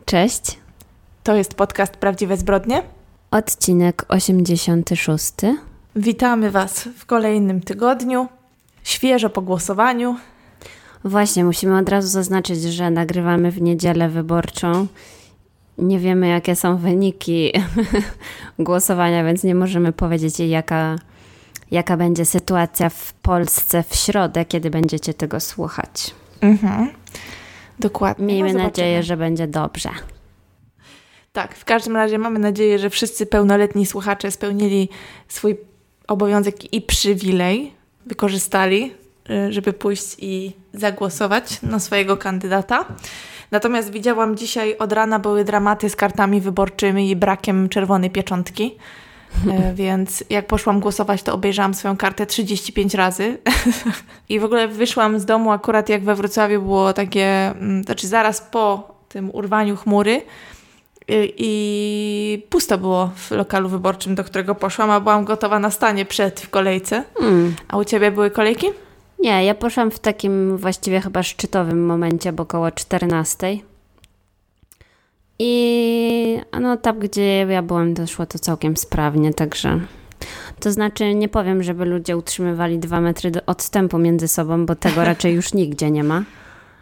Cześć. To jest podcast Prawdziwe Zbrodnie. Odcinek 86. Witamy Was w kolejnym tygodniu, świeżo po głosowaniu. Właśnie, musimy od razu zaznaczyć, że nagrywamy w niedzielę wyborczą. Nie wiemy, jakie są wyniki głosowania, więc nie możemy powiedzieć, jaka będzie sytuacja w Polsce w środę, kiedy będziecie tego słuchać. Dokładnie. Miejmy nadzieję, że będzie dobrze. Tak, w każdym razie mamy nadzieję, że wszyscy pełnoletni słuchacze spełnili swój obowiązek i przywilej, wykorzystali, żeby pójść i zagłosować na swojego kandydata. Natomiast widziałam dzisiaj od rana były dramaty z kartami wyborczymi i brakiem czerwonej pieczątki. Więc jak poszłam głosować, to obejrzałam swoją kartę 35 razy i w ogóle wyszłam z domu akurat jak we Wrocławiu było takie, znaczy zaraz po tym urwaniu chmury i pusto było w lokalu wyborczym, do którego poszłam, a byłam gotowa na stanie w kolejce. A u Ciebie były kolejki? Nie, ja poszłam w takim właściwie chyba szczytowym momencie, bo około 14. I tam, gdzie ja byłam, to szło to całkiem sprawnie, także to znaczy nie powiem, żeby ludzie utrzymywali 2 metry odstępu między sobą, bo tego raczej już nigdzie nie ma.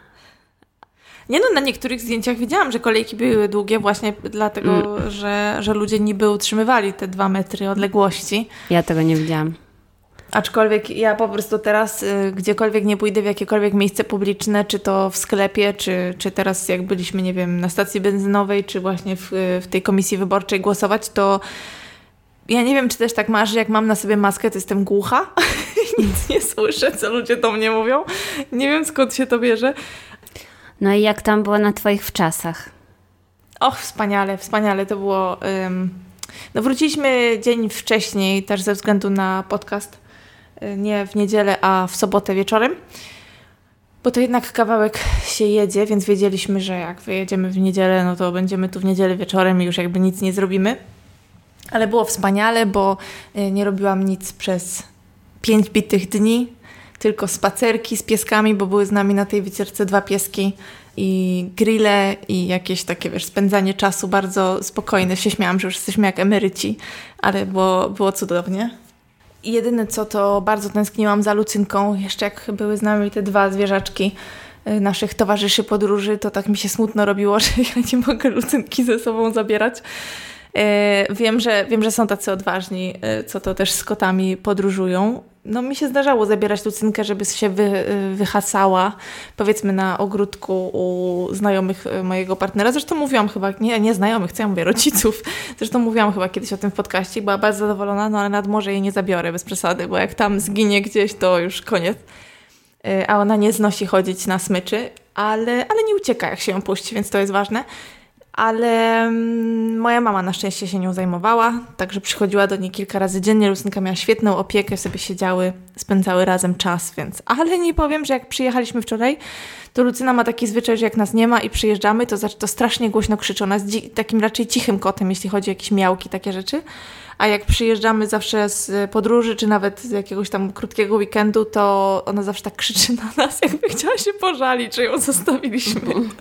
Nie na niektórych zdjęciach widziałam, że kolejki były długie właśnie dlatego, że ludzie niby utrzymywali te 2 metry odległości. Ja tego nie widziałam. Aczkolwiek ja po prostu teraz gdziekolwiek nie pójdę, w jakiekolwiek miejsce publiczne, czy to w sklepie, czy teraz jak byliśmy, nie wiem, na stacji benzynowej, czy właśnie w tej komisji wyborczej głosować, to ja nie wiem, czy też tak masz, że jak mam na sobie maskę, to jestem głucha. Nic nie słyszę, co ludzie do mnie mówią. Nie wiem, skąd się to bierze. No i jak tam było na Twoich wczasach? Och, wspaniale, wspaniale to było. Wróciliśmy dzień wcześniej, też ze względu na podcast. Nie w niedzielę, a w sobotę wieczorem. Bo to jednak kawałek się jedzie, więc wiedzieliśmy, że jak wyjedziemy w niedzielę, no to będziemy tu w niedzielę wieczorem i już jakby nic nie zrobimy. Ale było wspaniale, bo nie robiłam nic przez 5 bitych dni, tylko spacerki z pieskami, bo były z nami na tej wycieczce 2 pieski i grille i jakieś takie, spędzanie czasu bardzo spokojne. Się śmiałam, że już jesteśmy jak emeryci, ale było cudownie. I jedyne co, to bardzo tęskniłam za Lucynką. Jeszcze jak były z nami te 2 zwierzaczki naszych towarzyszy podróży, to tak mi się smutno robiło, że ja nie mogę Lucynki ze sobą zabierać. Wiem, że są tacy odważni, co to też z kotami podróżują. No mi się zdarzało zabierać Lucynkę, żeby się wyhasała, powiedzmy na ogródku u znajomych mojego partnera. Zresztą mówiłam chyba, nie znajomych, co ja mówię, rodziców. Zresztą mówiłam chyba kiedyś o tym w podcaście, była bardzo zadowolona, no ale nad morze jej nie zabiorę bez przesady, bo jak tam zginie gdzieś, to już koniec. A ona nie znosi chodzić na smyczy, ale nie ucieka, jak się ją puści, więc to jest ważne. Ale moja mama na szczęście się nią zajmowała, także przychodziła do niej kilka razy dziennie. Lucynka miała świetną opiekę, sobie siedziały, spędzały razem czas, więc... Ale nie powiem, że jak przyjechaliśmy wczoraj, to Lucyna ma taki zwyczaj, że jak nas nie ma i przyjeżdżamy, to strasznie głośno krzyczy. Ona jest takim raczej cichym kotem, jeśli chodzi o jakieś miałki, takie rzeczy. A jak przyjeżdżamy zawsze z podróży, czy nawet z jakiegoś tam krótkiego weekendu, to ona zawsze tak krzyczy na nas, jakby chciała się pożalić, że ją zostawiliśmy.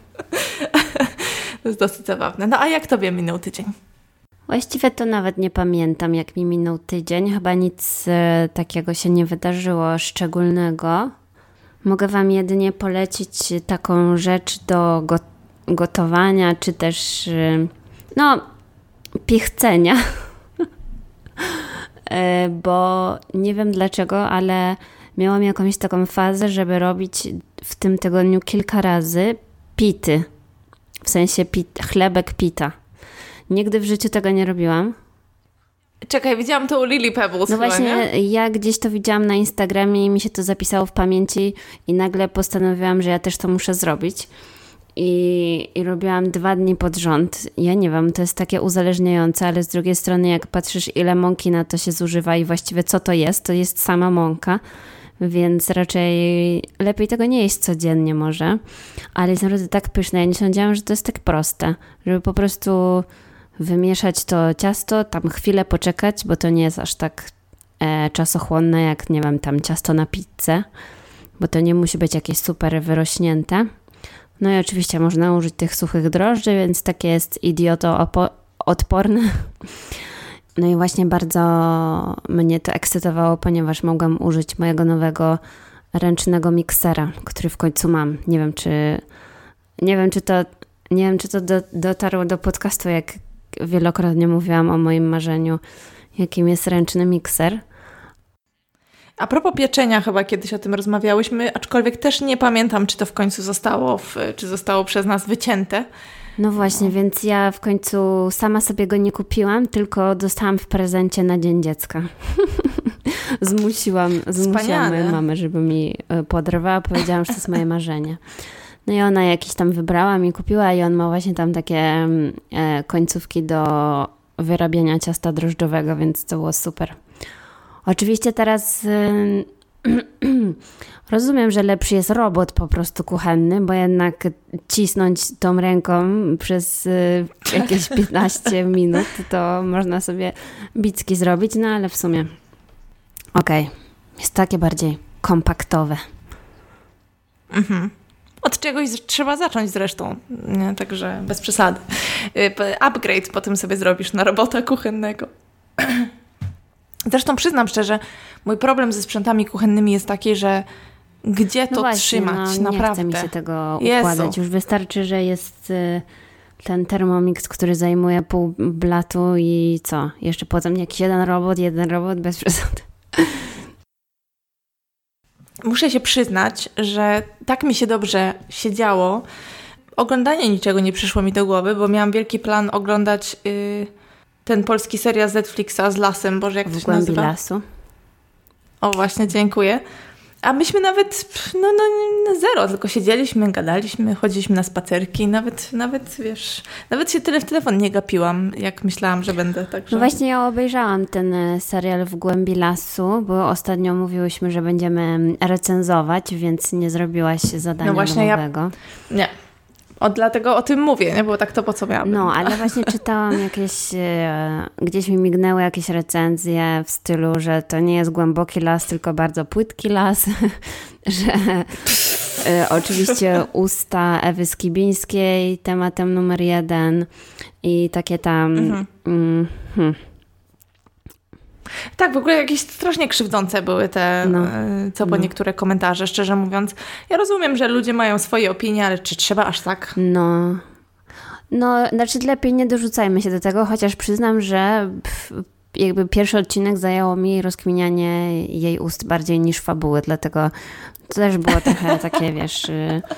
To jest dosyć zabawne. No a jak Tobie minął tydzień? Właściwie to nawet nie pamiętam, jak mi minął tydzień. Chyba nic takiego się nie wydarzyło szczególnego. Mogę Wam jedynie polecić taką rzecz do gotowania, czy też pichcenia. Bo nie wiem dlaczego, ale miałam jakąś taką fazę, żeby robić w tym tygodniu kilka razy pity. W sensie chlebek pita. Nigdy w życiu tego nie robiłam. Czekaj, widziałam to u Lily Pebbles. No chyba, właśnie, nie? ja gdzieś to widziałam na Instagramie i mi się to zapisało w pamięci i nagle postanowiłam, że ja też to muszę zrobić. I robiłam 2 dni pod rząd. Ja nie wiem, to jest takie uzależniające, ale z drugiej strony jak patrzysz, ile mąki na to się zużywa i właściwie co to jest sama mąka. Więc raczej lepiej tego nie jeść codziennie może, ale jest naprawdę tak pyszne. Ja nie sądziłam, że to jest tak proste, żeby po prostu wymieszać to ciasto, tam chwilę poczekać, bo to nie jest aż tak czasochłonne jak, nie wiem, tam ciasto na pizzę, bo to nie musi być jakieś super wyrośnięte. No i oczywiście można użyć tych suchych drożdży, więc takie jest idioto-odporne. No i właśnie bardzo mnie to ekscytowało, ponieważ mogłam użyć mojego nowego ręcznego miksera, który w końcu mam. Nie wiem, czy to dotarło do podcastu, jak wielokrotnie mówiłam o moim marzeniu, jakim jest ręczny mikser. A propos pieczenia, chyba kiedyś o tym rozmawiałyśmy, aczkolwiek też nie pamiętam, czy to w końcu zostało przez nas wycięte. No właśnie, więc ja w końcu sama sobie go nie kupiłam, tylko dostałam w prezencie na Dzień Dziecka. Zmusiłam moją mamę, żeby mi podarowała. Powiedziałam, że to jest moje marzenie. No i ona jakiś tam wybrała mi, kupiła i on ma właśnie tam takie końcówki do wyrabiania ciasta drożdżowego, więc to było super. Oczywiście teraz rozumiem, że lepszy jest robot po prostu kuchenny, bo jednak cisnąć tą ręką przez jakieś 15 minut, to można sobie bicki zrobić, no ale w sumie jest takie bardziej kompaktowe. Mhm. Od czegoś trzeba zacząć zresztą, nie? Także bez przesady. Upgrade potem sobie zrobisz na robota kuchennego. Zresztą przyznam szczerze, mój problem ze sprzętami kuchennymi jest taki, że gdzie to trzymać, naprawdę. Nie chce mi się tego układać. Już wystarczy, że jest ten Thermomix, który zajmuje pół blatu i co? Jeszcze potem jakiś jeden robot bez przesady. Muszę się przyznać, że tak mi się dobrze siedziało. Oglądanie niczego nie przyszło mi do głowy, bo miałam wielki plan oglądać ten polski serial z Netflixa z lasem. Boże, jak to się nazywa? W głębi lasu. O, właśnie, dziękuję. A myśmy nawet, zero, tylko siedzieliśmy, gadaliśmy, chodziliśmy na spacerki, nawet się tyle w telefon nie gapiłam, jak myślałam, że będę. Także... No właśnie ja obejrzałam ten serial W głębi lasu, bo ostatnio mówiłyśmy, że będziemy recenzować, więc nie zrobiłaś zadania domowego. Nie. Dlatego o tym mówię, nie? Bo tak to po co miałabym. No, ale właśnie czytałam gdzieś mi mignęły jakieś recenzje w stylu, że to nie jest głęboki las, tylko bardzo płytki las, że oczywiście usta Ewy Skibińskiej tematem numer 1 i takie tam... Tak, w ogóle jakieś strasznie krzywdzące były te, niektóre komentarze, szczerze mówiąc. Ja rozumiem, że ludzie mają swoje opinie, ale czy trzeba aż tak? No, znaczy lepiej nie dorzucajmy się do tego, chociaż przyznam, że jakby pierwszy odcinek zajęło mi rozkminianie jej ust bardziej niż fabuły, dlatego to też było trochę takie, wiesz,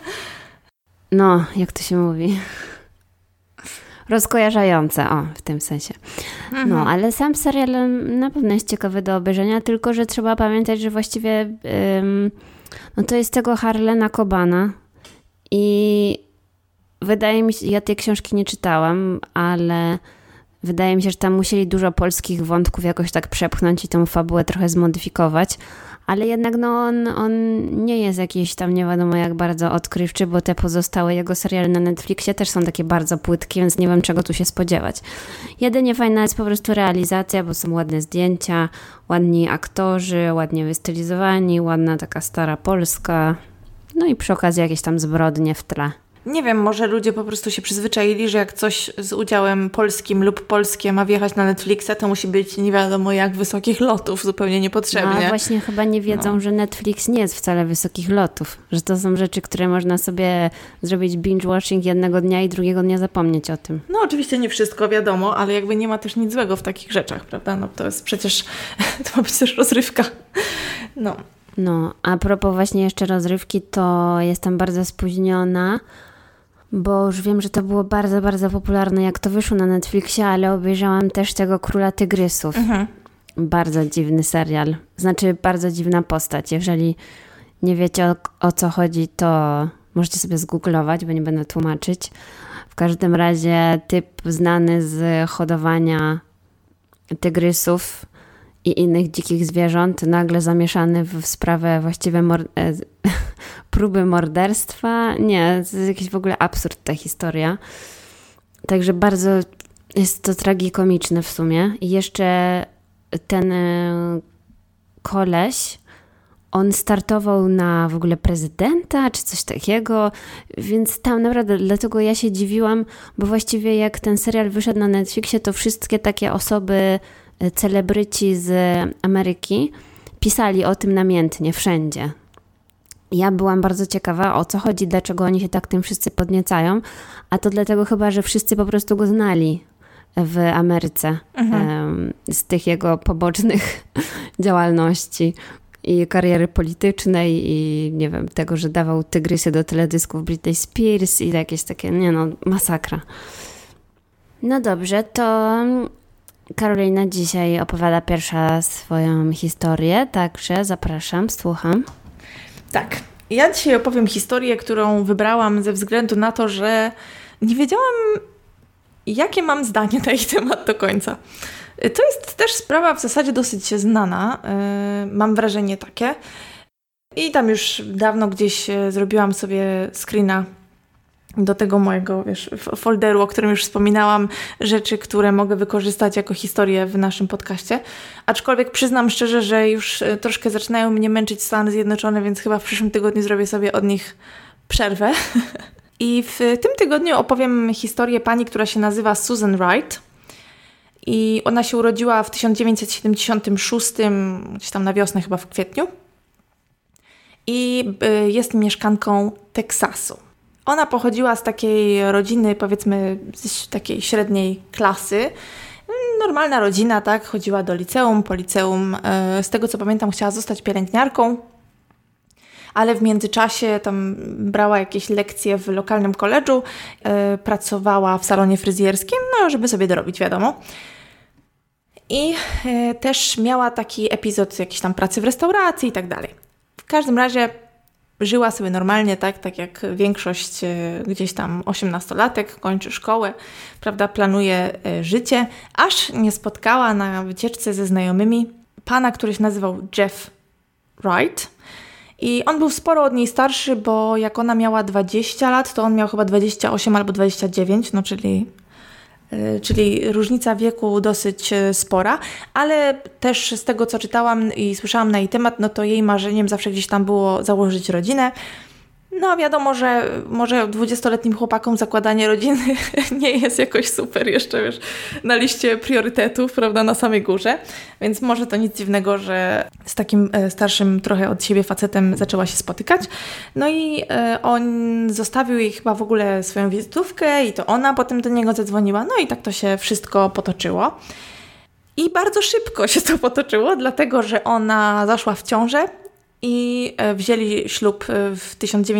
jak to się mówi... rozkojarzające, w tym sensie. No, ale sam serial na pewno jest ciekawy do obejrzenia, tylko że trzeba pamiętać, że właściwie to jest tego Harlana Cobana i wydaje mi się, ja tej książki nie czytałam, ale wydaje mi się, że tam musieli dużo polskich wątków jakoś tak przepchnąć i tą fabułę trochę zmodyfikować, ale jednak on nie jest jakiś tam nie wiadomo jak bardzo odkrywczy, bo te pozostałe jego seriale na Netflixie też są takie bardzo płytkie, więc nie wiem czego tu się spodziewać. Jedynie fajna jest po prostu realizacja, bo są ładne zdjęcia, ładni aktorzy, ładnie wystylizowani, ładna taka stara Polska, no i przy okazji jakieś tam zbrodnie w tle. Nie wiem, może ludzie po prostu się przyzwyczaili, że jak coś z udziałem polskim lub polskie ma wjechać na Netflixa, to musi być nie wiadomo jak wysokich lotów, zupełnie niepotrzebnie. No, a właśnie chyba nie wiedzą, że Netflix nie jest wcale wysokich lotów, że to są rzeczy, które można sobie zrobić binge-watching jednego dnia i drugiego dnia zapomnieć o tym. No oczywiście nie wszystko, wiadomo, ale jakby nie ma też nic złego w takich rzeczach, prawda? No to jest przecież, to ma być też rozrywka. No, a propos właśnie jeszcze rozrywki, to jestem bardzo spóźniona, bo już wiem, że to było bardzo, bardzo popularne, jak to wyszło na Netflixie, ale obejrzałam też tego Króla Tygrysów. Bardzo dziwny serial. Znaczy bardzo dziwna postać. Jeżeli nie wiecie o co chodzi, to możecie sobie zgooglować, bo nie będę tłumaczyć. W każdym razie typ znany z hodowania tygrysów i innych dzikich zwierząt, nagle zamieszany w sprawę właściwie próby morderstwa. Nie, to jest jakiś w ogóle absurd ta historia. Także bardzo jest to tragikomiczne w sumie. I jeszcze ten koleś, on startował na w ogóle prezydenta, czy coś takiego, więc tam naprawdę, dlatego ja się dziwiłam, bo właściwie jak ten serial wyszedł na Netflixie, to wszystkie takie osoby, celebryci z Ameryki pisali o tym namiętnie, wszędzie. Ja byłam bardzo ciekawa, o co chodzi, dlaczego oni się tak tym wszyscy podniecają, a to dlatego chyba, że wszyscy po prostu go znali w Ameryce z tych jego pobocznych działalności i kariery politycznej i nie wiem, tego, że dawał tygrysy do teledysków Britney Spears i jakieś takie, masakra. No dobrze, to Karolina dzisiaj opowiada pierwsza swoją historię, także zapraszam, słucham. Tak, ja dzisiaj opowiem historię, którą wybrałam ze względu na to, że nie wiedziałam, jakie mam zdanie na ich temat do końca. To jest też sprawa w zasadzie dosyć znana, mam wrażenie takie. I tam już dawno gdzieś zrobiłam sobie screena do tego mojego, folderu, o którym już wspominałam, rzeczy, które mogę wykorzystać jako historię w naszym podcaście. Aczkolwiek przyznam szczerze, że już troszkę zaczynają mnie męczyć Stany Zjednoczone, więc chyba w przyszłym tygodniu zrobię sobie od nich przerwę. I w tym tygodniu opowiem historię pani, która się nazywa Susan Wright. I ona się urodziła w 1976, gdzieś tam na wiosnę, chyba w kwietniu. I jest mieszkanką Teksasu. Ona pochodziła z takiej rodziny, powiedzmy, z takiej średniej klasy. Normalna rodzina, tak? Chodziła do liceum, po liceum. Z tego co pamiętam, chciała zostać pielęgniarką, ale w międzyczasie tam brała jakieś lekcje w lokalnym koledżu, pracowała w salonie fryzjerskim, żeby sobie dorobić, wiadomo. I też miała taki epizod jakiejś tam pracy w restauracji i tak dalej. W każdym razie żyła sobie normalnie, tak jak większość gdzieś tam 18-latek, kończy szkołę, prawda, planuje życie, aż nie spotkała na wycieczce ze znajomymi pana, który się nazywał Jeff Wright. I on był sporo od niej starszy, bo jak ona miała 20 lat, to on miał chyba 28 albo 29, czyli różnica wieku dosyć spora, ale też z tego, co czytałam i słyszałam na jej temat, to jej marzeniem zawsze gdzieś tam było założyć rodzinę. Wiadomo, że może 20-letnim chłopakom zakładanie rodziny nie jest jakoś super jeszcze, na liście priorytetów, prawda, na samej górze, więc może to nic dziwnego, że z takim starszym trochę od siebie facetem zaczęła się spotykać. I on zostawił jej chyba w ogóle swoją wizytówkę i to ona potem do niego zadzwoniła, i tak to się wszystko potoczyło. I bardzo szybko się to potoczyło, dlatego że ona zaszła w ciążę i wzięli ślub w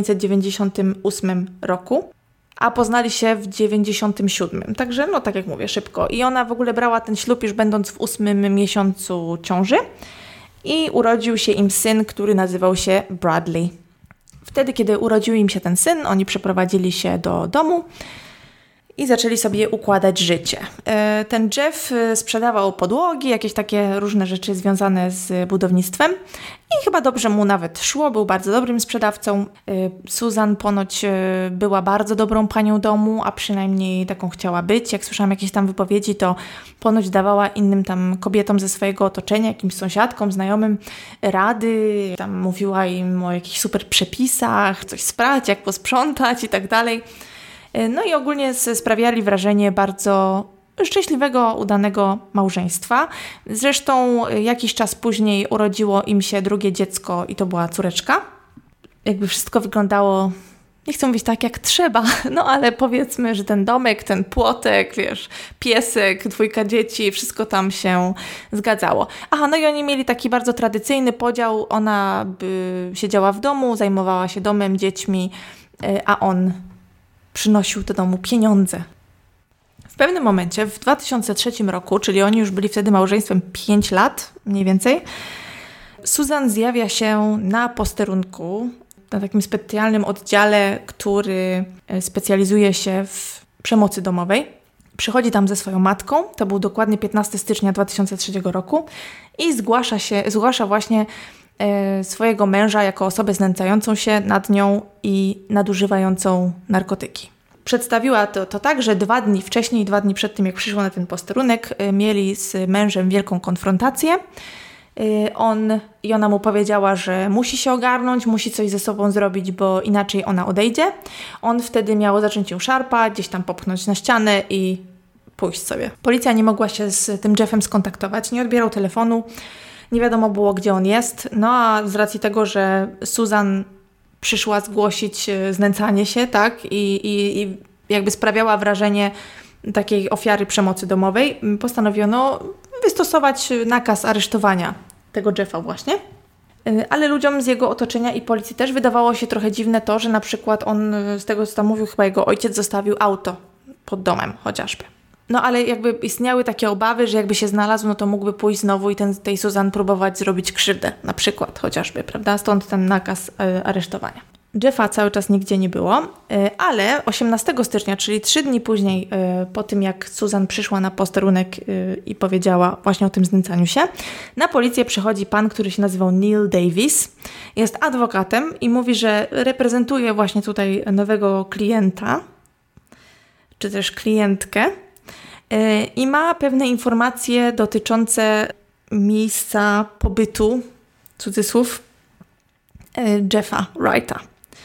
1998 roku, a poznali się w 1997. Także, tak jak mówię, szybko. I ona w ogóle brała ten ślub już będąc w 8. miesiącu ciąży i urodził się im syn, który nazywał się Bradley. Wtedy, kiedy urodził im się ten syn, oni przeprowadzili się do domu i zaczęli sobie układać życie. Ten Jeff sprzedawał podłogi, jakieś takie różne rzeczy związane z budownictwem i chyba dobrze mu nawet szło, był bardzo dobrym sprzedawcą. Susan ponoć była bardzo dobrą panią domu, a przynajmniej taką chciała być. Jak słyszałam jakieś tam wypowiedzi, to ponoć dawała innym tam kobietom ze swojego otoczenia, jakimś sąsiadkom, znajomym rady. Tam mówiła im o jakichś super przepisach, coś sprać, jak posprzątać i tak dalej. I ogólnie sprawiali wrażenie bardzo szczęśliwego, udanego małżeństwa. Zresztą jakiś czas później urodziło im się drugie dziecko i to była córeczka. Jakby wszystko wyglądało, nie chcę mówić tak jak trzeba, ale powiedzmy, że ten domek, ten płotek, piesek, 2 dzieci, wszystko tam się zgadzało. I oni mieli taki bardzo tradycyjny podział. Ona siedziała w domu, zajmowała się domem, dziećmi, a on przynosił do domu pieniądze. W pewnym momencie, w 2003 roku, czyli oni już byli wtedy małżeństwem 5 lat mniej więcej, Susan zjawia się na posterunku, na takim specjalnym oddziale, który specjalizuje się w przemocy domowej. Przychodzi tam ze swoją matką, to był dokładnie 15 stycznia 2003 roku i zgłasza właśnie swojego męża jako osobę znęcającą się nad nią i nadużywającą narkotyki. Przedstawiła to tak, że 2 dni wcześniej, 2 dni przed tym, jak przyszła na ten posterunek, mieli z mężem wielką konfrontację. Ona mu powiedziała, że musi się ogarnąć, musi coś ze sobą zrobić, bo inaczej ona odejdzie. On wtedy miał zacząć ją szarpać, gdzieś tam popchnąć na ścianę i pójść sobie. Policja nie mogła się z tym Jeffem skontaktować, nie odbierał telefonu, nie wiadomo było, gdzie on jest. No a z racji tego, że Susan przyszła zgłosić znęcanie się, tak, i jakby sprawiała wrażenie takiej ofiary przemocy domowej, postanowiono wystosować nakaz aresztowania tego Jeffa właśnie. Ale ludziom z jego otoczenia i policji też wydawało się trochę dziwne to, że na przykład on, z tego co tam mówił, chyba jego ojciec zostawił auto pod domem chociażby. No ale jakby istniały takie obawy, że jakby się znalazł, no to mógłby pójść znowu i tej Susan próbować zrobić krzywdę, na przykład chociażby, prawda? Stąd ten nakaz aresztowania. Jeffa cały czas nigdzie nie było, ale 18 stycznia, czyli 3 dni później po tym, jak Susan przyszła na posterunek i powiedziała właśnie o tym znęcaniu się, na policję przychodzi pan, który się nazywał Neil Davis. Jest adwokatem i mówi, że reprezentuje właśnie tutaj nowego klienta, czy też klientkę i ma pewne informacje dotyczące miejsca pobytu, cudzysłów, Jeffa Wrighta.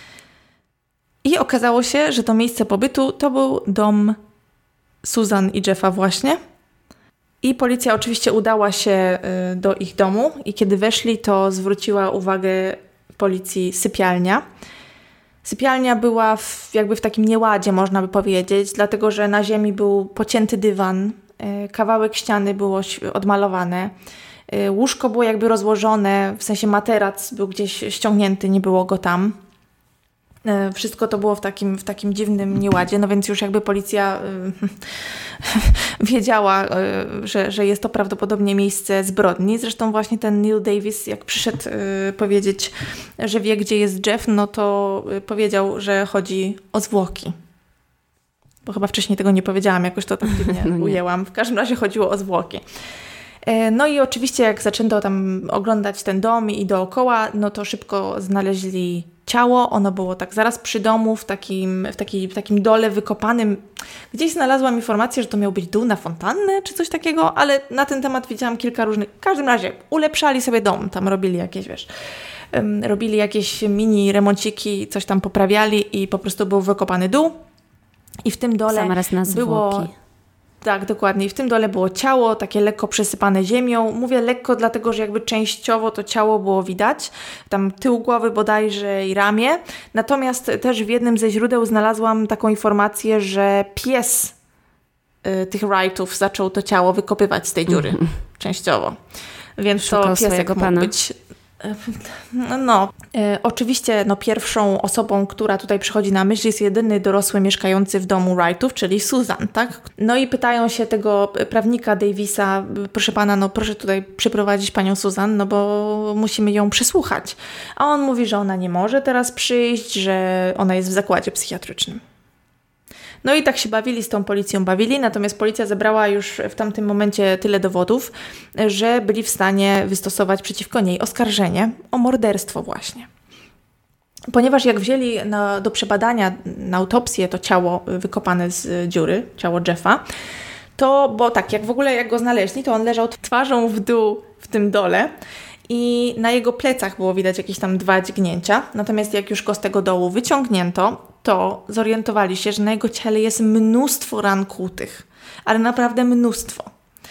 I okazało się, że to miejsce pobytu to był dom Susan i Jeffa właśnie. I policja oczywiście udała się do ich domu i kiedy weszli, to zwróciła uwagę policji sypialnia. Sypialnia była jakby w takim nieładzie, można by powiedzieć, dlatego że na ziemi był pocięty dywan, kawałek ściany było odmalowane, łóżko było jakby rozłożone, w sensie materac był gdzieś ściągnięty, nie było go tam. Wszystko to było w takim dziwnym nieładzie, no więc już jakby policja wiedziała, że jest to prawdopodobnie miejsce zbrodni. Zresztą właśnie ten Neil Davis, jak przyszedł powiedzieć, że wie, gdzie jest Jeff, no to powiedział, że chodzi o zwłoki. Bo chyba wcześniej tego nie powiedziałam, jakoś to tak dziwnie ujęłam. W każdym razie chodziło o zwłoki. No i oczywiście jak zaczęto tam oglądać ten dom i dookoła, no to szybko znaleźli ciało. Ono było tak zaraz przy domu, w takim dole wykopanym. Gdzieś znalazłam informację, że to miał być dół na fontannę, czy coś takiego, ale na ten temat widziałam kilka różnych. W każdym razie ulepszali sobie dom, tam robili jakieś mini remonciki, coś tam poprawiali i po prostu był wykopany dół. I w tym dole było... Tak, dokładnie. I w tym dole było ciało, takie lekko przesypane ziemią. Mówię lekko, dlatego że jakby częściowo to ciało było widać. Tam tył głowy bodajże i ramię. Natomiast też w jednym ze źródeł znalazłam taką informację, że pies tych Wrightów zaczął to ciało wykopywać z tej dziury. Częściowo. Więc szukał to piesek mógł pana. być... Oczywiście pierwszą osobą, która tutaj przychodzi na myśl, jest jedyny dorosły mieszkający w domu Wrightów, czyli Susan, tak? No i pytają się tego prawnika Davisa, proszę pana, proszę tutaj przyprowadzić panią Susan, no bo musimy ją przesłuchać. A on mówi, że ona nie może teraz przyjść, że ona jest w zakładzie psychiatrycznym. No i tak się bawili, z tą policją natomiast policja zebrała już w tamtym momencie tyle dowodów, że byli w stanie wystosować przeciwko niej oskarżenie o morderstwo właśnie. Ponieważ jak wzięli do przebadania na autopsję to ciało wykopane z dziury, ciało Jeffa, bo jak go znaleźli, to on leżał twarzą w dół w tym dole i na jego plecach było widać jakieś tam 2 dźgnięcia. Natomiast jak już go z tego dołu wyciągnięto, to zorientowali się, że na jego ciele jest mnóstwo ran kłutych, ale naprawdę mnóstwo.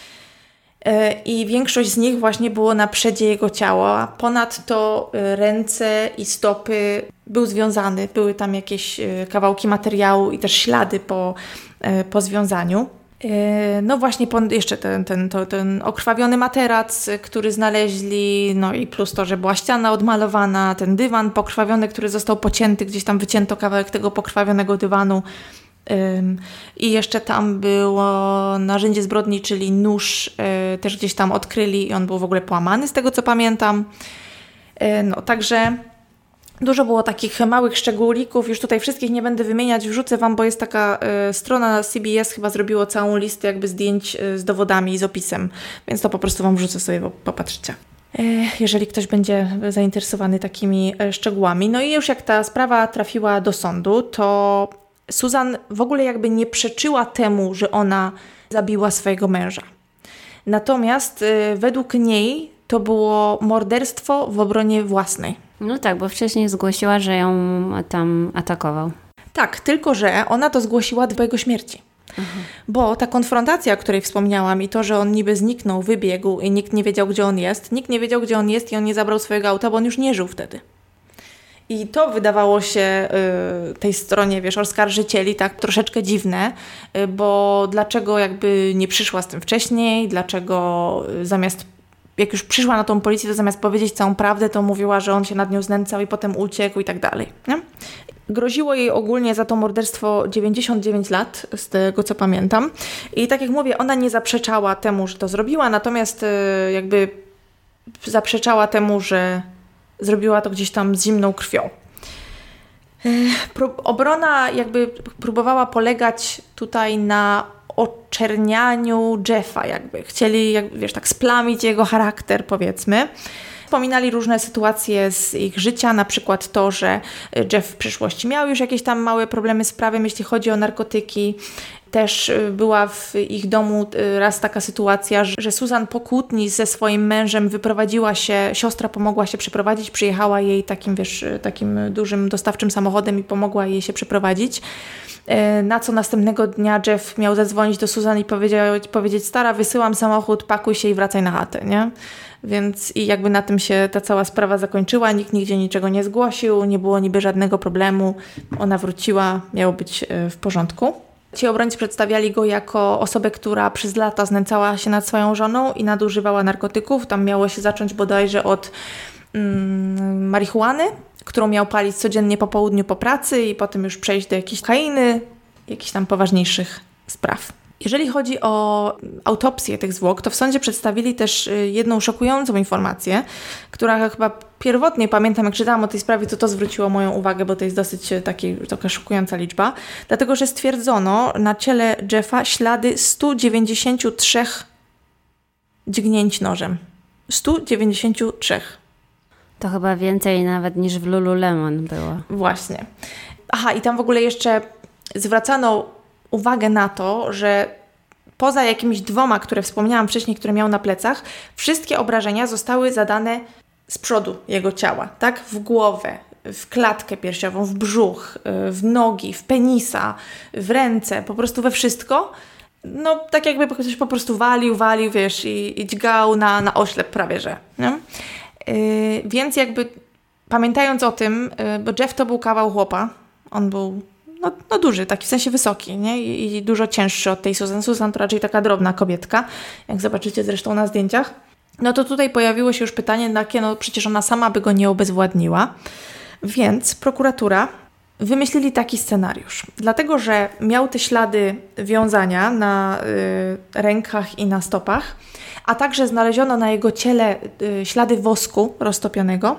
I większość z nich właśnie było na przedzie jego ciała. Ponadto ręce i stopy był związany, były tam jakieś kawałki materiału i też ślady po związaniu. No właśnie jeszcze ten okrwawiony materac, który znaleźli, no i plus to, że była ściana odmalowana, ten dywan pokrwawiony, który został pocięty, gdzieś tam wycięto kawałek tego pokrwawionego dywanu. I jeszcze tam było narzędzie zbrodni, czyli nóż, też gdzieś tam odkryli i on był w ogóle połamany, z tego co pamiętam. Także dużo było takich małych szczególików, już tutaj wszystkich nie będę wymieniać, wrzucę Wam, bo jest taka strona CBS, chyba zrobiło całą listę jakby zdjęć z dowodami i z opisem, więc to po prostu Wam wrzucę sobie, bo popatrzcie. Jeżeli ktoś będzie zainteresowany takimi szczegółami. No i już jak ta sprawa trafiła do sądu, to Susan w ogóle jakby nie przeczyła temu, że ona zabiła swojego męża. Natomiast według niej to było morderstwo w obronie własnej. No tak, bo wcześniej zgłosiła, że ją tam atakował. Tak, tylko że ona to zgłosiła po jego śmierci. Bo ta konfrontacja, o której wspomniałam i to, że on niby zniknął, wybiegł i nikt nie wiedział, gdzie on jest. Nikt nie wiedział, gdzie on jest i on nie zabrał swojego auta, bo on już nie żył wtedy. I to wydawało się tej stronie, oskarżycieli tak troszeczkę dziwne, bo dlaczego jakby nie przyszła z tym wcześniej, dlaczego jak już przyszła na tą policję, to zamiast powiedzieć całą prawdę, to mówiła, że on się nad nią znęcał i potem uciekł i tak dalej. Nie? Groziło jej ogólnie za to morderstwo 99 lat, z tego co pamiętam. I tak jak mówię, ona nie zaprzeczała temu, że to zrobiła, natomiast jakby zaprzeczała temu, że zrobiła to gdzieś tam z zimną krwią. Obrona jakby próbowała polegać tutaj na oczernianiu Jeffa jakby. Chcieli, tak splamić jego charakter, powiedzmy. Wspominali różne sytuacje z ich życia, na przykład to, że Jeff w przyszłości miał już jakieś tam małe problemy z prawem, jeśli chodzi o narkotyki. Też była w ich domu raz taka sytuacja, że Susan po kłótni ze swoim mężem wyprowadziła się, siostra pomogła się przeprowadzić, przyjechała jej takim dużym dostawczym samochodem i pomogła jej się przeprowadzić. Na co następnego dnia Jeff miał zadzwonić do Susan i powiedzieć: stara, wysyłam samochód, pakuj się i wracaj na chatę, nie? Więc i jakby na tym się ta cała sprawa zakończyła, nikt nigdzie niczego nie zgłosił, nie było niby żadnego problemu, ona wróciła, miało być w porządku. Ci obrońcy przedstawiali go jako osobę, która przez lata znęcała się nad swoją żoną i nadużywała narkotyków. Tam miało się zacząć bodajże od marihuany, którą miał palić codziennie po południu po pracy i potem już przejść do jakiejś kokainy, jakichś tam poważniejszych spraw. Jeżeli chodzi o autopsję tych zwłok, to w sądzie przedstawili też jedną szokującą informację, która chyba pierwotnie, pamiętam jak czytałam o tej sprawie, to zwróciło moją uwagę, bo to jest dosyć taka szokująca liczba, dlatego że stwierdzono na ciele Jeffa ślady 193 dźgnięć nożem. 193. To chyba więcej nawet niż w Lululemon było. Właśnie. Aha, i tam w ogóle jeszcze zwracano uwagę na to, że poza jakimiś 2, które wspomniałam wcześniej, które miał na plecach, wszystkie obrażenia zostały zadane z przodu jego ciała, tak? W głowę, w klatkę piersiową, w brzuch, w nogi, w penisa, w ręce, po prostu we wszystko. No, tak jakby ktoś po prostu walił, i dźgał na oślep prawie, że. Nie? Więc jakby pamiętając o tym, bo Jeff to był kawał chłopa, on był no duży, taki w sensie wysoki, nie? I dużo cięższy od tej Susan. Susan to raczej taka drobna kobietka, jak zobaczycie zresztą na zdjęciach. No to tutaj pojawiło się już pytanie, przecież ona sama by go nie obezwładniła. Więc prokuratura wymyślili taki scenariusz. Dlatego, że miał te ślady wiązania na rękach i na stopach, a także znaleziono na jego ciele ślady wosku roztopionego.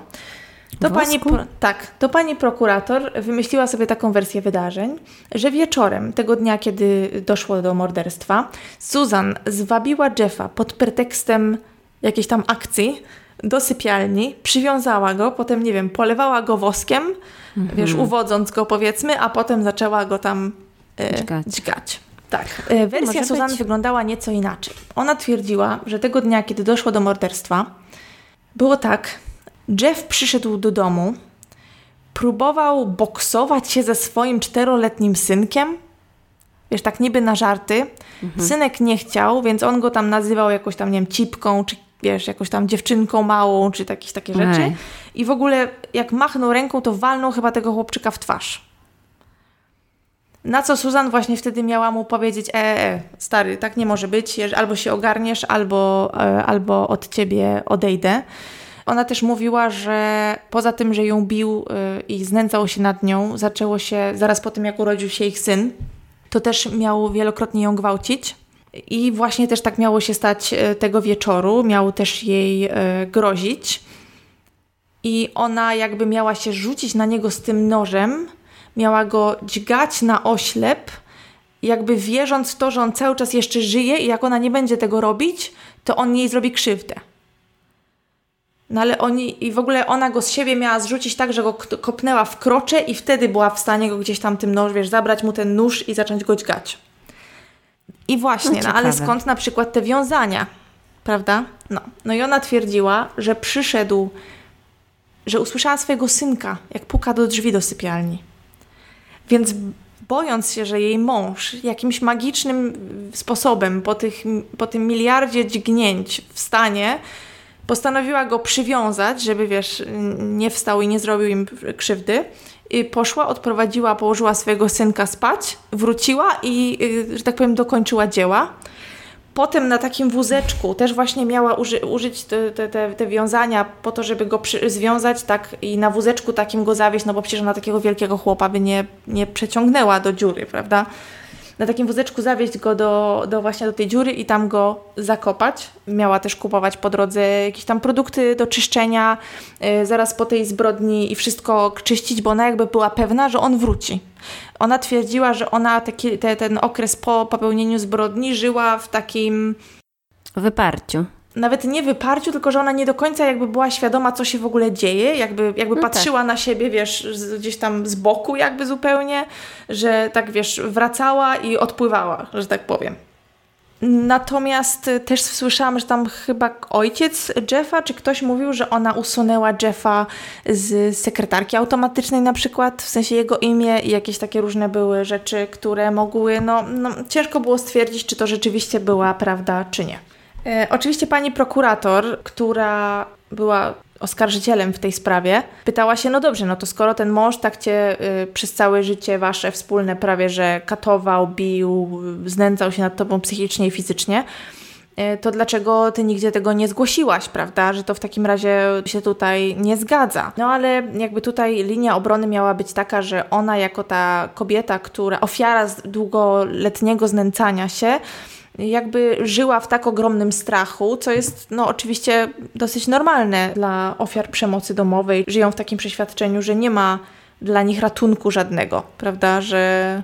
To pani prokurator wymyśliła sobie taką wersję wydarzeń, że wieczorem tego dnia, kiedy doszło do morderstwa, Susan zwabiła Jeffa pod pretekstem jakiejś tam akcji do sypialni, przywiązała go, potem, polewała go woskiem, uwodząc go, powiedzmy, a potem zaczęła go tam dźgać. Tak. Wersja Susan wyglądała nieco inaczej. Ona twierdziła, że tego dnia, kiedy doszło do morderstwa, było tak: Jeff przyszedł do domu, próbował boksować się ze swoim 4-letnim synkiem. Tak niby na żarty. Synek nie chciał, więc on go tam nazywał jakąś tam, cipką, czy jakąś tam dziewczynką małą, czy jakieś takie rzeczy. I w ogóle jak machnął ręką, to walnął chyba tego chłopczyka w twarz. Na co Susan właśnie wtedy miała mu powiedzieć: stary, tak nie może być, albo się ogarniesz, albo od ciebie odejdę. Ona też mówiła, że poza tym, że ją bił i znęcał się nad nią, zaczęło się zaraz po tym, jak urodził się ich syn, to też miał wielokrotnie ją gwałcić. I właśnie też tak miało się stać tego wieczoru, miał też jej grozić. I ona jakby miała się rzucić na niego z tym nożem, miała go dźgać na oślep, jakby wierząc w to, że on cały czas jeszcze żyje i jak ona nie będzie tego robić, to on jej zrobi krzywdę. No ale i w ogóle ona go z siebie miała zrzucić tak, że go kopnęła w krocze i wtedy była w stanie go gdzieś tam tym zabrać mu ten nóż i zacząć go dźgać. I właśnie, ale skąd na przykład te wiązania? prawda? No i ona twierdziła, że że usłyszała swojego synka, jak puka do drzwi do sypialni. Więc bojąc się, że jej mąż jakimś magicznym sposobem po tym miliardzie dźgnięć wstanie, postanowiła go przywiązać, żeby nie wstał i nie zrobił im krzywdy. I położyła swojego synka spać, wróciła i, że tak powiem, dokończyła dzieła. Potem na takim wózeczku też właśnie miała użyć te wiązania po to, żeby go związać tak i na wózeczku takim go zawieźć, no bo przecież ona takiego wielkiego chłopa by nie przeciągnęła do dziury, prawda? Na takim wózeczku zawieźć go właśnie do tej dziury i tam go zakopać. Miała też kupować po drodze jakieś tam produkty do czyszczenia, zaraz po tej zbrodni i wszystko czyścić, bo ona jakby była pewna, że on wróci. Ona twierdziła, że ona ten okres po popełnieniu zbrodni żyła w takim... wyparciu. Nawet nie wyparciu, tylko że ona nie do końca jakby była świadoma, co się w ogóle dzieje, jakby patrzyła na siebie, gdzieś tam z boku jakby zupełnie, że tak wracała i odpływała, że tak powiem. Natomiast też słyszałam, że tam chyba ojciec Jeffa, czy ktoś mówił, że ona usunęła Jeffa z sekretarki automatycznej na przykład, w sensie jego imię i jakieś takie różne były rzeczy, które mogły, ciężko było stwierdzić, czy to rzeczywiście była prawda, czy nie. Oczywiście pani prokurator, która była oskarżycielem w tej sprawie, pytała się, no dobrze, no to skoro ten mąż tak cię przez całe życie wasze wspólne prawie, że katował, bił, znęcał się nad tobą psychicznie i fizycznie, to dlaczego ty nigdzie tego nie zgłosiłaś, prawda, że to w takim razie się tutaj nie zgadza. No ale jakby tutaj linia obrony miała być taka, że ona jako ta kobieta, ofiara długoletniego znęcania się, jakby żyła w tak ogromnym strachu, co jest oczywiście dosyć normalne dla ofiar przemocy domowej. Żyją w takim przeświadczeniu, że nie ma dla nich ratunku żadnego, prawda, że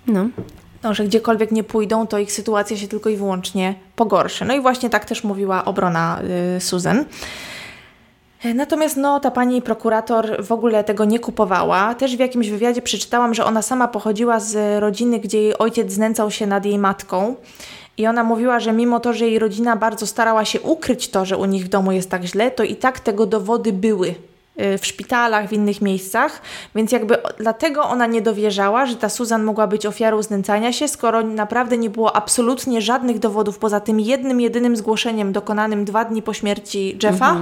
że gdziekolwiek nie pójdą, to ich sytuacja się tylko i wyłącznie pogorszy. No i właśnie tak też mówiła obrona Susan. Natomiast ta pani prokurator w ogóle tego nie kupowała. Też w jakimś wywiadzie przeczytałam, że ona sama pochodziła z rodziny, gdzie jej ojciec znęcał się nad jej matką. I ona mówiła, że mimo to, że jej rodzina bardzo starała się ukryć to, że u nich w domu jest tak źle, to i tak tego dowody były w szpitalach, w innych miejscach, więc jakby dlatego ona nie dowierzała, że ta Susan mogła być ofiarą znęcania się, skoro naprawdę nie było absolutnie żadnych dowodów poza tym jedynym zgłoszeniem dokonanym 2 dni po śmierci Jeffa.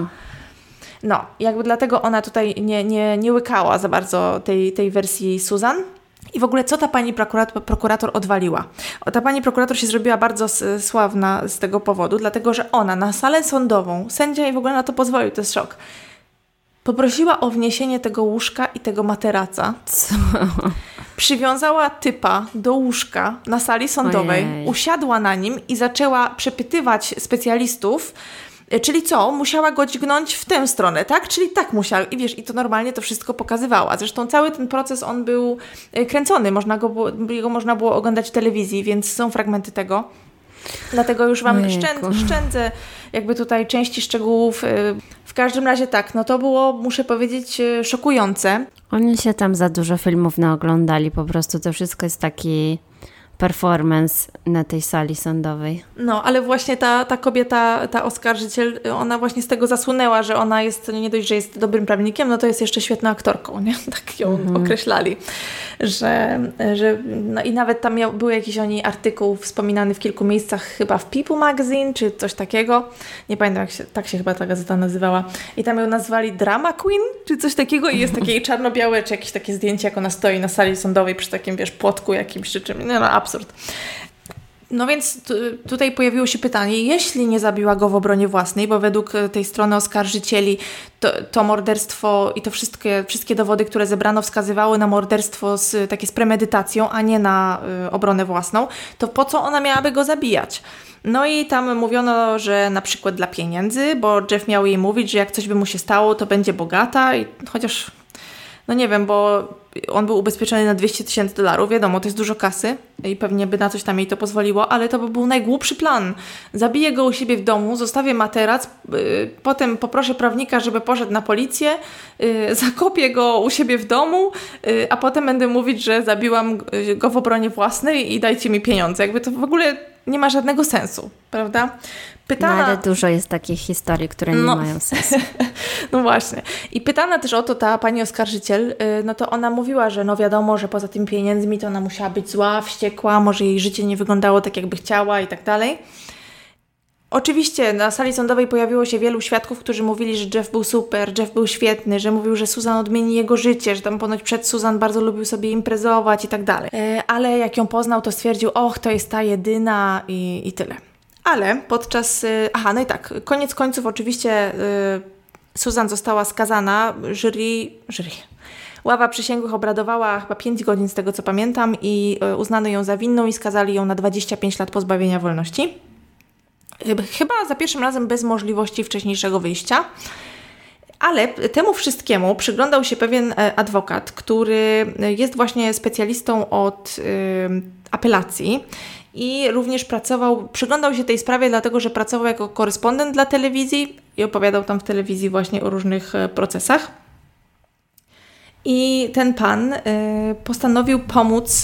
Jakby dlatego ona tutaj nie łykała za bardzo tej wersji Susan. I w ogóle co ta pani prokurator odwaliła? Ta pani prokurator się zrobiła bardzo sławna z tego powodu, dlatego że ona na salę sądową, sędzia jej w ogóle na to pozwolił, to jest szok, poprosiła o wniesienie tego łóżka i tego materaca. Co? Przywiązała typa do łóżka na sali sądowej, usiadła na nim i zaczęła przepytywać specjalistów, czyli co? Musiała go dźgnąć w tę stronę, tak? Czyli tak musiała. I to normalnie to wszystko pokazywała. Zresztą cały ten proces, on był kręcony. Można było oglądać w telewizji, więc są fragmenty tego. Dlatego już Wam szczędzę jakby tutaj części szczegółów. W każdym razie tak, to było, muszę powiedzieć, szokujące. Oni się tam za dużo filmów naoglądali. Po prostu to wszystko jest taki performance na tej sali sądowej. Ale właśnie ta kobieta, ta oskarżyciel, ona właśnie z tego zasłynęła, że ona jest, nie dość, że jest dobrym prawnikiem, to jest jeszcze świetną aktorką, nie? Tak ją określali. I nawet tam był jakiś o niej artykuł wspominany w kilku miejscach, chyba w People Magazine, czy coś takiego. Nie pamiętam, tak się chyba ta gazeta nazywała. I tam ją nazwali Drama Queen, czy coś takiego i jest takie czarno-białe, czy jakieś takie zdjęcie, jak ona stoi na sali sądowej przy takim, płotku jakimś, czy czym. Absurd. Więc tutaj pojawiło się pytanie, jeśli nie zabiła go w obronie własnej, bo według tej strony oskarżycieli to morderstwo i to wszystkie dowody, które zebrano, wskazywały na morderstwo takie z premedytacją, a nie na obronę własną, to po co ona miałaby go zabijać? I tam mówiono, że na przykład dla pieniędzy, bo Jeff miał jej mówić, że jak coś by mu się stało, to będzie bogata, chociaż nie wiem, bo on był ubezpieczony na $200,000, wiadomo, to jest dużo kasy i pewnie by na coś tam jej to pozwoliło, ale to by był najgłupszy plan. Zabiję go u siebie w domu, zostawię materac, potem poproszę prawnika, żeby poszedł na policję, zakopię go u siebie w domu, a potem będę mówić, że zabiłam go w obronie własnej i dajcie mi pieniądze. Jakby to w ogóle nie ma żadnego sensu, prawda? Pytana... No ale dużo jest takich historii, które nie mają sensu. No właśnie. I pytana też o to ta pani oskarżyciel, no to ona mówiła, że no wiadomo, że poza tymi pieniędzmi to ona musiała być zła, wściekła, może jej życie nie wyglądało tak, jakby chciała i tak dalej. Oczywiście na sali sądowej pojawiło się wielu świadków, którzy mówili, że Jeff był super, Jeff był świetny, że mówił, że Susan odmieni jego życie, że tam ponoć przed Susan bardzo lubił sobie imprezować i tak dalej. Ale jak ją poznał, to stwierdził, to jest ta jedyna i tyle. Ale podczas... no i tak, koniec końców oczywiście Susan została skazana, jury. Ława przysięgłych obradowała chyba 5 godzin z tego co pamiętam i uznano ją za winną i skazali ją na 25 lat pozbawienia wolności. Chyba za pierwszym razem bez możliwości wcześniejszego wyjścia. Ale temu wszystkiemu przyglądał się pewien adwokat, który jest właśnie specjalistą od apelacji i również przyglądał się tej sprawie dlatego, że pracował jako korespondent dla telewizji i opowiadał tam w telewizji właśnie o różnych procesach. I ten pan postanowił pomóc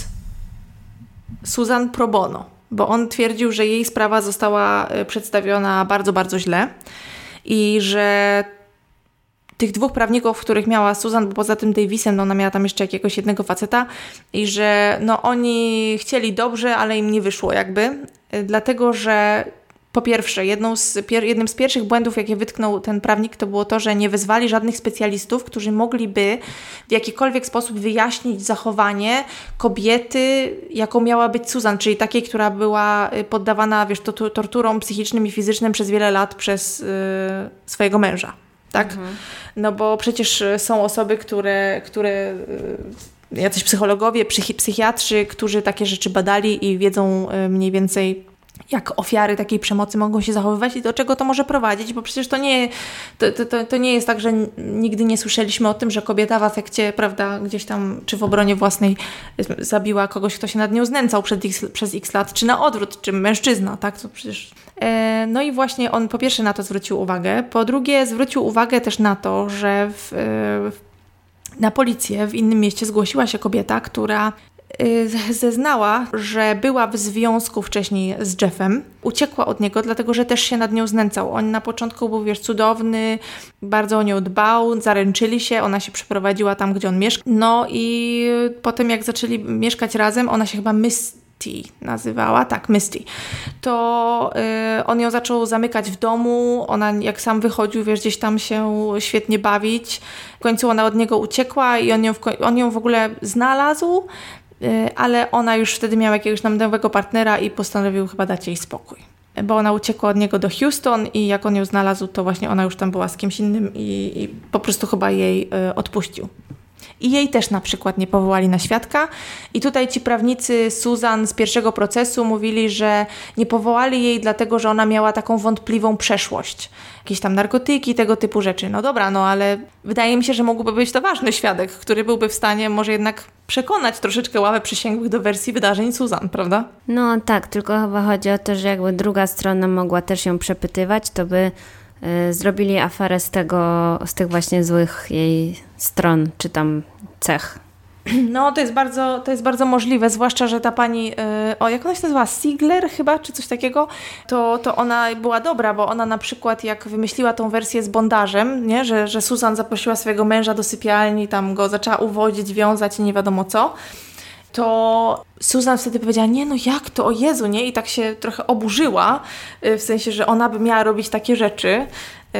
Susan pro bono, bo on twierdził, że jej sprawa została przedstawiona bardzo, bardzo źle i że tych 2 prawników, których miała Susan, bo poza tym Davisem, no ona miała tam jeszcze jakiegoś jednego faceta i że no oni chcieli dobrze, ale im nie wyszło jakby, dlatego że po pierwsze, jednym z pierwszych błędów, jakie wytknął ten prawnik, to było to, że nie wezwali żadnych specjalistów, którzy mogliby w jakikolwiek sposób wyjaśnić zachowanie kobiety, jaką miała być Susan, czyli takiej, która była poddawana, torturom psychicznym i fizycznym przez wiele lat przez swojego męża. Tak? No bo przecież są osoby, które jacyś psychologowie, psychiatrzy, którzy takie rzeczy badali i wiedzą mniej więcej, jak ofiary takiej przemocy mogą się zachowywać i do czego to może prowadzić, bo przecież to nie jest tak, że nigdy nie słyszeliśmy o tym, że kobieta w afekcie, prawda, gdzieś tam, czy w obronie własnej zabiła kogoś, kto się nad nią znęcał przez x lat, czy na odwrót, czy mężczyzna, tak, to przecież... No i właśnie on po pierwsze na to zwrócił uwagę, po drugie zwrócił uwagę też na to, że na policję w innym mieście zgłosiła się kobieta, która zeznała, że była w związku wcześniej z Jeffem. Uciekła od niego, dlatego że też się nad nią znęcał. On na początku był, cudowny, bardzo o nią dbał, zaręczyli się, ona się przeprowadziła tam, gdzie on mieszka. No i potem jak zaczęli mieszkać razem, ona się chyba Misty nazywała, tak, Misty, to on ją zaczął zamykać w domu, ona jak sam wychodził, gdzieś tam się świetnie bawić. W końcu ona od niego uciekła i on ją w ogóle znalazł, ale ona już wtedy miała jakiegoś tam nowego partnera i postanowił chyba dać jej spokój. Bo ona uciekła od niego do Houston i jak on ją znalazł, to właśnie ona już tam była z kimś innym i po prostu chyba jej odpuścił. I jej też na przykład nie powołali na świadka. I tutaj ci prawnicy Susan z pierwszego procesu mówili, że nie powołali jej dlatego, że ona miała taką wątpliwą przeszłość. Jakieś tam narkotyki, tego typu rzeczy. No dobra, ale wydaje mi się, że mógłby być to ważny świadek, który byłby w stanie może jednak przekonać troszeczkę ławę przysięgłych do wersji wydarzeń Susan, prawda? No tak, tylko chyba chodzi o to, że jakby druga strona mogła też ją przepytywać, to by zrobili aferę z tych właśnie złych jej stron, czy tam cech. No, to jest bardzo możliwe, zwłaszcza, że ta pani, jak ona się nazywa, Sigler chyba, czy coś takiego, to ona była dobra, bo ona na przykład jak wymyśliła tą wersję z bondażem, nie? Że Susan zaprosiła swojego męża do sypialni, tam go zaczęła uwodzić, wiązać i nie wiadomo co, to Susan wtedy powiedziała, nie, no jak to, o Jezu, nie? I tak się trochę oburzyła, w sensie, że ona by miała robić takie rzeczy.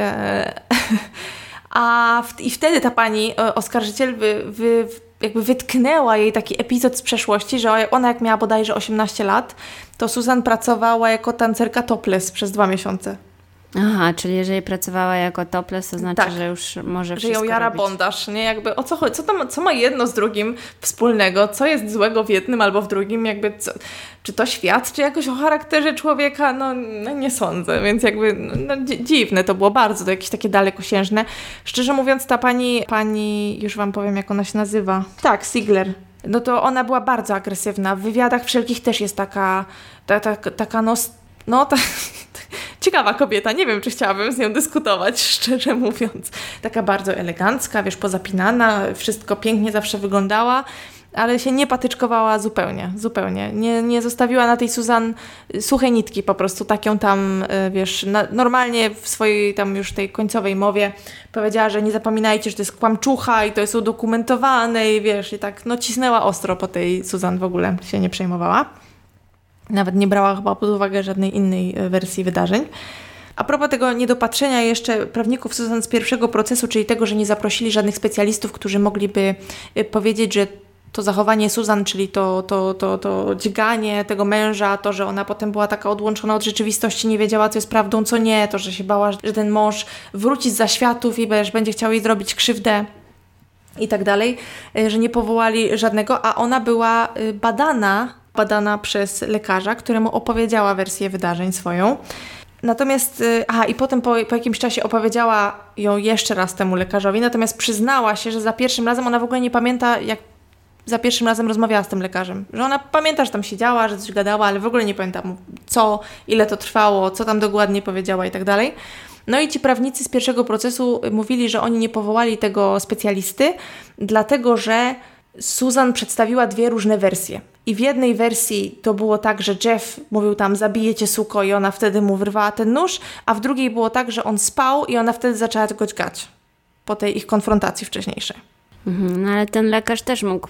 I wtedy ta pani oskarżyciel jakby wytknęła jej taki epizod z przeszłości, że ona jak miała bodajże 18 lat, to Susan pracowała jako tancerka topless przez 2 miesiące. Aha, czyli jeżeli pracowała jako topless, to znaczy, tak, że już może wszystko że ją jara robić. bondaż, nie? Jakby o co chodzi? Co ma jedno z drugim wspólnego? Co jest złego w jednym albo w drugim? Jakby czy to świadczy jakoś o charakterze człowieka? No nie sądzę, więc jakby dziwne to było bardzo, to jakieś takie dalekosiężne. Szczerze mówiąc, ta pani, już wam powiem, jak ona się nazywa. Tak, Sigler. No to ona była bardzo agresywna. W wywiadach wszelkich też jest taka ciekawa kobieta, nie wiem, czy chciałabym z nią dyskutować, szczerze mówiąc. Taka bardzo elegancka, pozapinana, wszystko pięknie zawsze wyglądała. ale się nie patyczkowała zupełnie. Nie zostawiła na tej Susan suchej nitki po prostu, tak ją tam, normalnie w swojej tam już tej końcowej mowie powiedziała, że nie zapominajcie, że to jest kłamczucha i to jest udokumentowane i i tak cisnęła ostro po tej Susan, w ogóle się nie przejmowała. Nawet nie brała chyba pod uwagę żadnej innej wersji wydarzeń. A propos tego niedopatrzenia jeszcze prawników Susan z pierwszego procesu, czyli tego, że nie zaprosili żadnych specjalistów, którzy mogliby powiedzieć, że to zachowanie Susan, czyli to dźganie tego męża, to, że ona potem była taka odłączona od rzeczywistości, nie wiedziała, co jest prawdą, co nie, to, że się bała, że ten mąż wróci z zaświatów i będzie chciał jej zrobić krzywdę i tak dalej, że nie powołali żadnego, a ona była badana przez lekarza, któremu opowiedziała wersję wydarzeń swoją. Natomiast, i potem po jakimś czasie opowiedziała ją jeszcze raz temu lekarzowi, natomiast przyznała się, że za pierwszym razem ona w ogóle nie pamięta, jak za pierwszym razem rozmawiała z tym lekarzem. Że ona pamięta, że tam siedziała, że coś gadała, ale w ogóle nie pamięta co, ile to trwało, co tam dokładnie powiedziała i tak dalej. No i ci prawnicy z pierwszego procesu mówili, że oni nie powołali tego specjalisty, dlatego że Susan przedstawiła dwie różne wersje. I w jednej wersji to było tak, że Jeff mówił tam zabiję cię suko i ona wtedy mu wyrwała ten nóż, a w drugiej było tak, że on spał i ona wtedy zaczęła go dźgać po tej ich konfrontacji wcześniejszej. No ale ten lekarz też mógł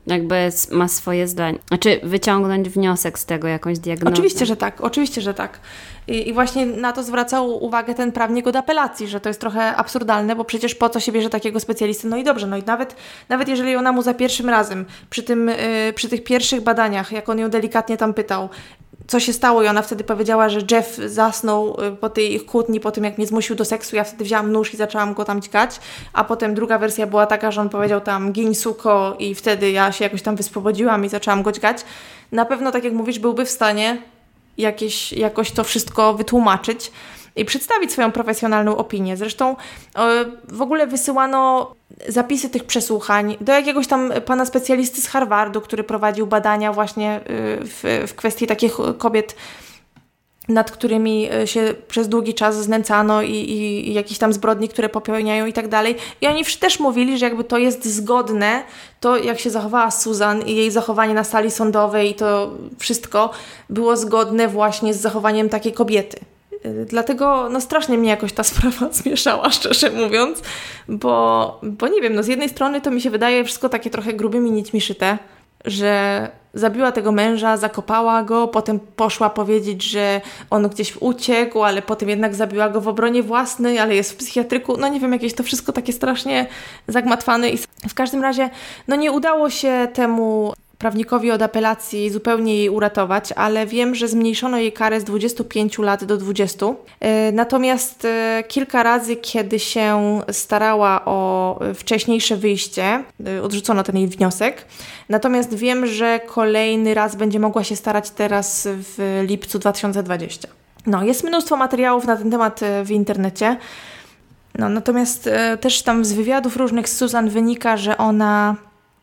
ma swoje zdanie. Znaczy wyciągnąć wniosek z tego, jakąś diagnozę. Oczywiście, że tak. I właśnie na to zwracał uwagę ten prawnik od apelacji, że to jest trochę absurdalne, bo przecież po co się bierze takiego specjalisty? No i dobrze, i nawet jeżeli ona mu za pierwszym razem, przy tych pierwszych badaniach, jak on ją delikatnie tam pytał, co się stało i ona wtedy powiedziała, że Jeff zasnął po tej ich kłótni, po tym jak mnie zmusił do seksu, ja wtedy wzięłam nóż i zaczęłam go tam dźgać, a potem druga wersja była taka, że on powiedział tam gin suko i wtedy ja się jakoś tam wyswobodziłam i zaczęłam go dźgać. Na pewno, tak jak mówisz, byłby w stanie jakoś to wszystko wytłumaczyć i przedstawić swoją profesjonalną opinię. Zresztą w ogóle wysyłano zapisy tych przesłuchań do jakiegoś tam pana specjalisty z Harvardu, który prowadził badania właśnie w kwestii takich kobiet, nad którymi się przez długi czas znęcano i jakichś tam zbrodni, które popełniają i tak dalej. I oni też mówili, że jakby to jest zgodne, to jak się zachowała Susan i jej zachowanie na sali sądowej i to wszystko było zgodne właśnie z zachowaniem takiej kobiety. Dlatego strasznie mnie jakoś ta sprawa zmieszała, szczerze mówiąc, bo nie wiem, z jednej strony to mi się wydaje wszystko takie trochę grubymi nićmi szyte, że zabiła tego męża, zakopała go, potem poszła powiedzieć, że on gdzieś uciekł, ale potem jednak zabiła go w obronie własnej, ale jest w psychiatryku. Nie wiem, jakieś to wszystko takie strasznie zagmatwane i w każdym razie nie udało się temu prawnikowi od apelacji zupełnie jej uratować, ale wiem, że zmniejszono jej karę z 25 lat do 20. Natomiast kilka razy, kiedy się starała o wcześniejsze wyjście, odrzucono ten jej wniosek. Natomiast wiem, że kolejny raz będzie mogła się starać teraz w lipcu 2020. Jest mnóstwo materiałów na ten temat w internecie. Natomiast też tam z wywiadów różnych z Susan wynika, że ona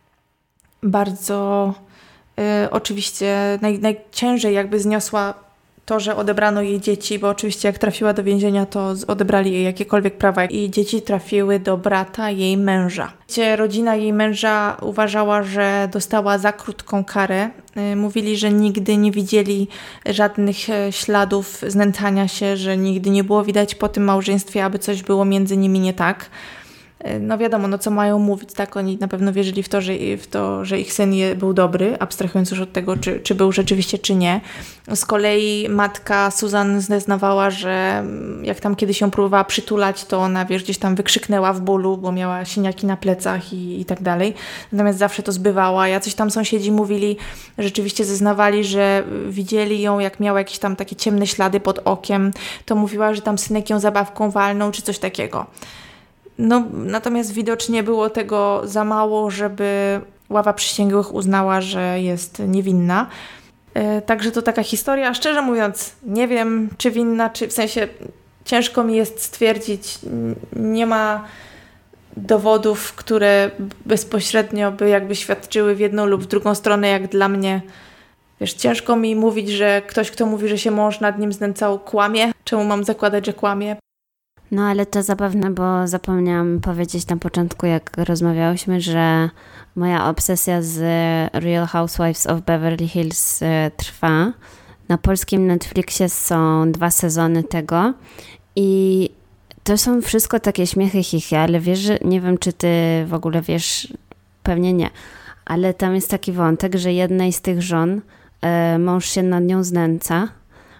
bardzo oczywiście najciężej jakby zniosła to, że odebrano jej dzieci, bo oczywiście jak trafiła do więzienia, to odebrali jej jakiekolwiek prawa i dzieci trafiły do brata jej męża. Rodzina jej męża uważała, że dostała za krótką karę. Mówili, że nigdy nie widzieli żadnych śladów znęcania się, że nigdy nie było widać po tym małżeństwie, aby coś było między nimi nie tak. Wiadomo, co mają mówić, tak? Oni na pewno wierzyli w to, że ich syn był dobry, abstrahując już od tego, czy był rzeczywiście, czy nie. Z kolei matka Susan zeznawała, że jak tam kiedyś ją próbowała przytulać, to ona, gdzieś tam wykrzyknęła w bólu, bo miała siniaki na plecach i tak dalej. Natomiast zawsze to zbywała. Jacyś tam sąsiedzi mówili, rzeczywiście zeznawali, że widzieli ją, jak miała jakieś tam takie ciemne ślady pod okiem, to mówiła, że tam synek ją zabawką walnął, czy coś takiego. Natomiast widocznie było tego za mało, żeby ława przysięgłych uznała, że jest niewinna. Także to taka historia. Szczerze mówiąc, nie wiem, czy winna, czy w sensie ciężko mi jest stwierdzić. Nie ma dowodów, które bezpośrednio by jakby świadczyły w jedną lub w drugą stronę, jak dla mnie. Ciężko mi mówić, że ktoś, kto mówi, że się mąż nad nim znęcał, kłamie. Czemu mam zakładać, że kłamie? No ale to zabawne, bo zapomniałam powiedzieć na początku, jak rozmawiałyśmy, że moja obsesja z Real Housewives of Beverly Hills trwa. Na polskim Netflixie są 2 sezony tego i to są wszystko takie śmiechy, chichy, ale wiesz, że nie wiem, czy ty w ogóle wiesz, pewnie nie, ale tam jest taki wątek, że jednej z tych żon mąż się nad nią znęca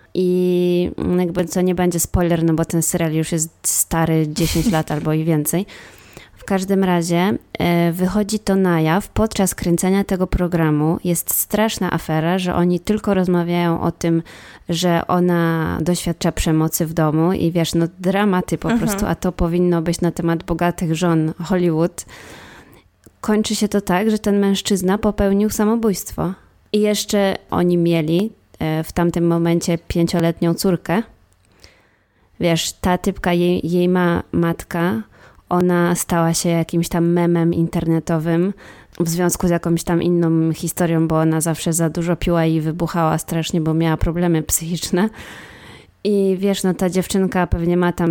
i jakby co nie będzie spoiler, no bo ten serial już jest stary 10 lat albo i więcej. W każdym razie wychodzi to na jaw podczas kręcenia tego programu. Jest straszna afera, że oni tylko rozmawiają o tym, że ona doświadcza przemocy w domu i wiesz, no dramaty po prostu, a to powinno być na temat bogatych żon Hollywood. Kończy się to tak, że ten mężczyzna popełnił samobójstwo. I jeszcze oni mieli w tamtym momencie 5-letnią córkę. Wiesz, ta typka, jej matka, ona stała się jakimś tam memem internetowym w związku z jakąś tam inną historią, bo ona zawsze za dużo piła i wybuchała strasznie, bo miała problemy psychiczne. I wiesz, no ta dziewczynka pewnie ma tam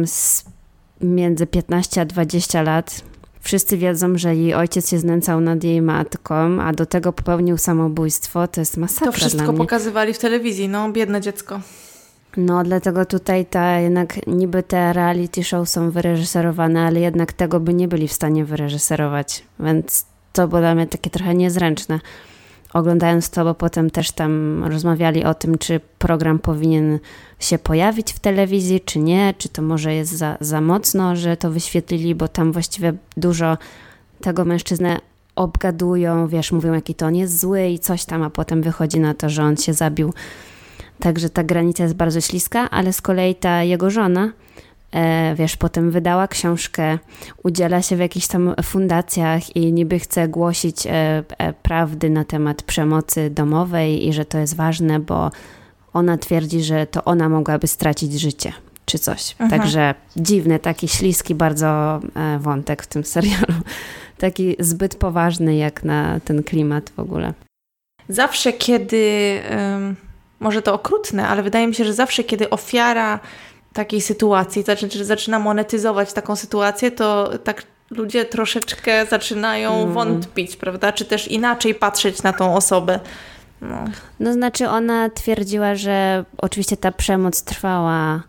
między 15 a 20 lat. Wszyscy wiedzą, że jej ojciec się znęcał nad jej matką, a do tego popełnił samobójstwo. To jest masakra. To wszystko pokazywali w telewizji, no biedne dziecko. No, dlatego tutaj jednak niby te reality show są wyreżyserowane, ale jednak tego by nie byli w stanie wyreżyserować. Więc to było dla mnie takie trochę niezręczne. Oglądając to, bo potem też tam rozmawiali o tym, czy program powinien się pojawić w telewizji, czy nie, czy to może jest za mocno, że to wyświetlili, bo tam właściwie dużo tego mężczyznę obgadują, wiesz, mówią, jaki to on jest zły i coś tam, a potem wychodzi na to, że on się zabił. Także ta granica jest bardzo śliska, ale z kolei ta jego żona, wiesz, potem wydała książkę, udziela się w jakichś tam fundacjach i niby chce głosić prawdy na temat przemocy domowej i że to jest ważne, bo ona twierdzi, że to ona mogłaby stracić życie, czy coś. Także dziwny, taki śliski bardzo wątek w tym serialu. Taki zbyt poważny jak na ten klimat w ogóle. Zawsze kiedy... Może to okrutne, ale wydaje mi się, że zawsze, kiedy ofiara takiej sytuacji zaczyna monetyzować taką sytuację, to tak ludzie troszeczkę zaczynają wątpić, prawda? Czy też inaczej patrzeć na tą osobę. No znaczy ona twierdziła, że oczywiście ta przemoc trwała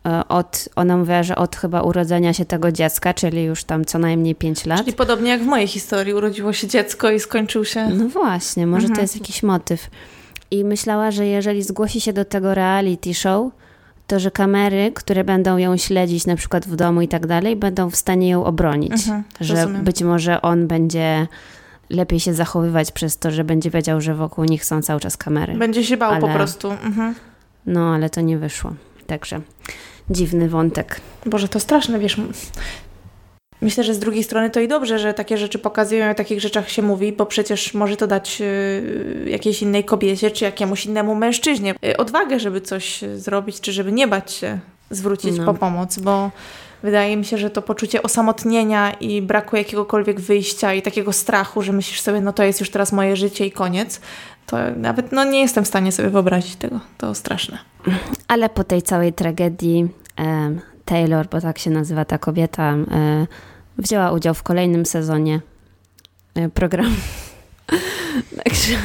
ona mówiła, że od chyba urodzenia się tego dziecka, czyli już tam co najmniej 5 lat. Czyli podobnie jak w mojej historii, urodziło się dziecko i skończył się... No właśnie, może to jest jakiś motyw. I myślała, że jeżeli zgłosi się do tego reality show, to że kamery, które będą ją śledzić na przykład w domu i tak dalej, będą w stanie ją obronić. Że rozumiem. Być może on będzie lepiej się zachowywać przez to, że będzie wiedział, że wokół nich są cały czas kamery. Będzie się bał po prostu. No, ale to nie wyszło. Także dziwny wątek. Boże, to straszne, wiesz... Myślę, że z drugiej strony to i dobrze, że takie rzeczy pokazują, o takich rzeczach się mówi, bo przecież może to dać jakiejś innej kobiecie, czy jakiemuś innemu mężczyźnie odwagę, żeby coś zrobić, czy żeby nie bać się zwrócić po pomoc, bo wydaje mi się, że to poczucie osamotnienia i braku jakiegokolwiek wyjścia i takiego strachu, że myślisz sobie, no to jest już teraz moje życie i koniec, to nawet nie jestem w stanie sobie wyobrazić tego. To straszne. Ale po tej całej tragedii Taylor, bo tak się nazywa ta kobieta, wzięła udział w kolejnym sezonie programu. Także,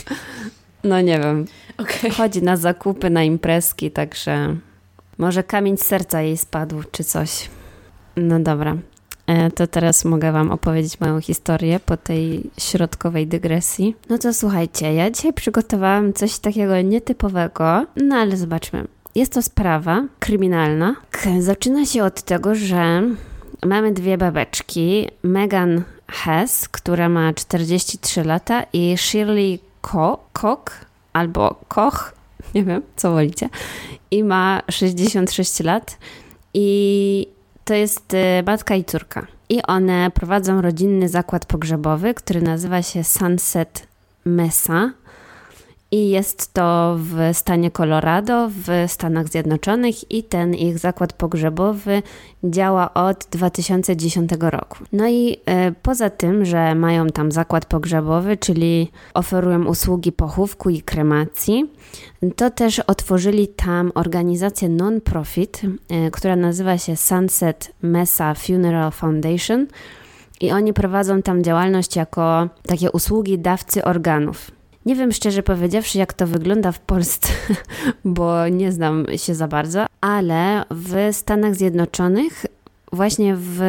no nie wiem. Chodzi na zakupy, na imprezki, także może kamień z serca jej spadł, czy coś. No dobra. To teraz mogę wam opowiedzieć moją historię po tej środkowej dygresji. No to słuchajcie, ja dzisiaj przygotowałam coś takiego nietypowego, no ale zobaczmy. Jest to sprawa kryminalna. Zaczyna się od tego, że mamy 2 babeczki. Megan Hess, która ma 43 lata i Shirley Koch albo Koch, nie wiem, co wolicie, i ma 66 lat. I to jest matka i córka. I one prowadzą rodzinny zakład pogrzebowy, który nazywa się Sunset Mesa. I jest to w stanie Colorado w Stanach Zjednoczonych i ten ich zakład pogrzebowy działa od 2010 roku. No i poza tym, że mają tam zakład pogrzebowy, czyli oferują usługi pochówku i kremacji, to też otworzyli tam organizację non-profit, która nazywa się Sunset Mesa Funeral Foundation i oni prowadzą tam działalność jako takie usługi dawcy organów. Nie wiem szczerze powiedziawszy, jak to wygląda w Polsce, bo nie znam się za bardzo, ale w Stanach Zjednoczonych właśnie w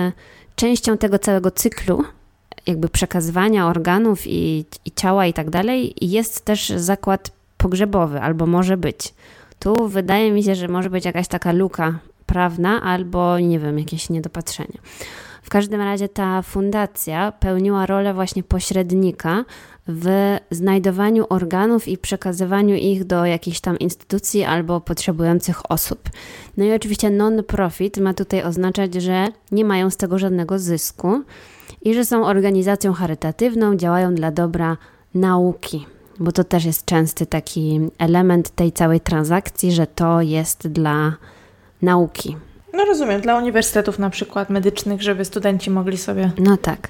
częścią tego całego cyklu jakby przekazywania organów i ciała i tak dalej jest też zakład pogrzebowy, albo może być. Tu wydaje mi się, że może być jakaś taka luka prawna, albo nie wiem, jakieś niedopatrzenie. W każdym razie ta fundacja pełniła rolę właśnie pośrednika w znajdowaniu organów i przekazywaniu ich do jakichś tam instytucji albo potrzebujących osób. No i oczywiście non-profit ma tutaj oznaczać, że nie mają z tego żadnego zysku i że są organizacją charytatywną, działają dla dobra nauki, bo to też jest częsty taki element tej całej transakcji, że to jest dla nauki. No rozumiem, dla uniwersytetów na przykład medycznych, żeby studenci mogli sobie... No tak.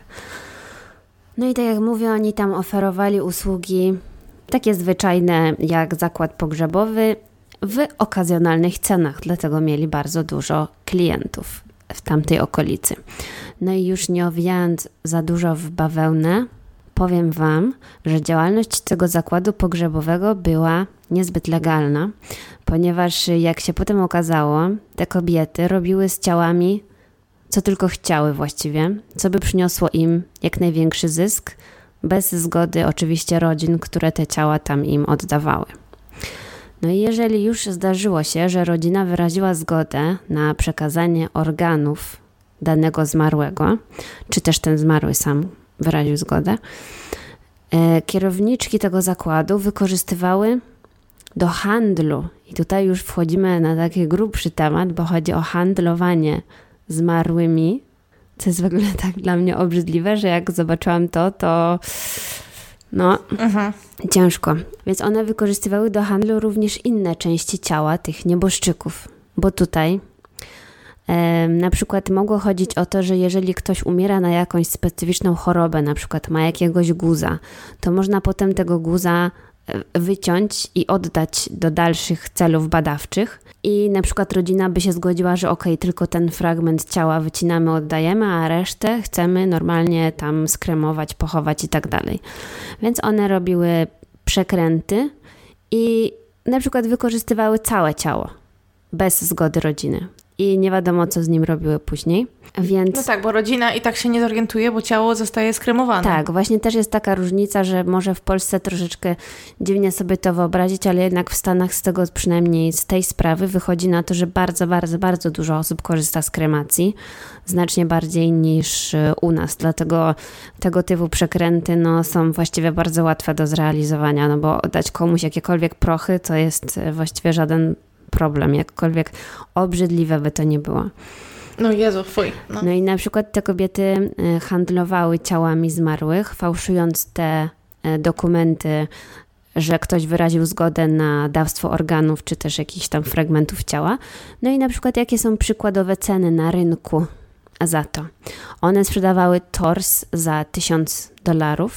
No i tak jak mówię, oni tam oferowali usługi takie zwyczajne jak zakład pogrzebowy w okazjonalnych cenach, dlatego mieli bardzo dużo klientów w tamtej okolicy. No i już nie owijając za dużo w bawełnę, powiem Wam, że działalność tego zakładu pogrzebowego była niezbyt legalna, ponieważ jak się potem okazało, te kobiety robiły z ciałami co tylko chciały właściwie, co by przyniosło im jak największy zysk, bez zgody oczywiście rodzin, które te ciała tam im oddawały. No i jeżeli już zdarzyło się, że rodzina wyraziła zgodę na przekazanie organów danego zmarłego, czy też ten zmarły sam wyraził zgodę, kierowniczki tego zakładu wykorzystywały do handlu, i tutaj już wchodzimy na taki grubszy temat, bo chodzi o handlowanie zmarłymi, co jest w ogóle tak dla mnie obrzydliwe, że jak zobaczyłam to no ciężko. Więc one wykorzystywały do handlu również inne części ciała tych nieboszczyków, bo tutaj na przykład mogło chodzić o to, że jeżeli ktoś umiera na jakąś specyficzną chorobę, na przykład ma jakiegoś guza, to można potem tego guza wyciąć i oddać do dalszych celów badawczych i na przykład rodzina by się zgodziła, że okej, tylko ten fragment ciała wycinamy, oddajemy, a resztę chcemy normalnie tam skremować, pochować i tak dalej. Więc one robiły przekręty i na przykład wykorzystywały całe ciało bez zgody rodziny. I nie wiadomo, co z nim robiły później. Więc... No tak, bo rodzina i tak się nie zorientuje, bo ciało zostaje skremowane. Tak, właśnie też jest taka różnica, że może w Polsce troszeczkę dziwnie sobie to wyobrazić, ale jednak w Stanach z tego, przynajmniej z tej sprawy, wychodzi na to, że bardzo, bardzo, bardzo dużo osób korzysta z kremacji. Znacznie bardziej niż u nas. Dlatego tego typu przekręty są właściwie bardzo łatwe do zrealizowania, no bo oddać komuś jakiekolwiek prochy to jest właściwie żaden problem, jakkolwiek obrzydliwe by to nie było. No Jezu, fuj. No i na przykład te kobiety handlowały ciałami zmarłych, fałszując te dokumenty, że ktoś wyraził zgodę na dawstwo organów, czy też jakichś tam fragmentów ciała. No i na przykład jakie są przykładowe ceny na rynku za to. One sprzedawały tors za $1000,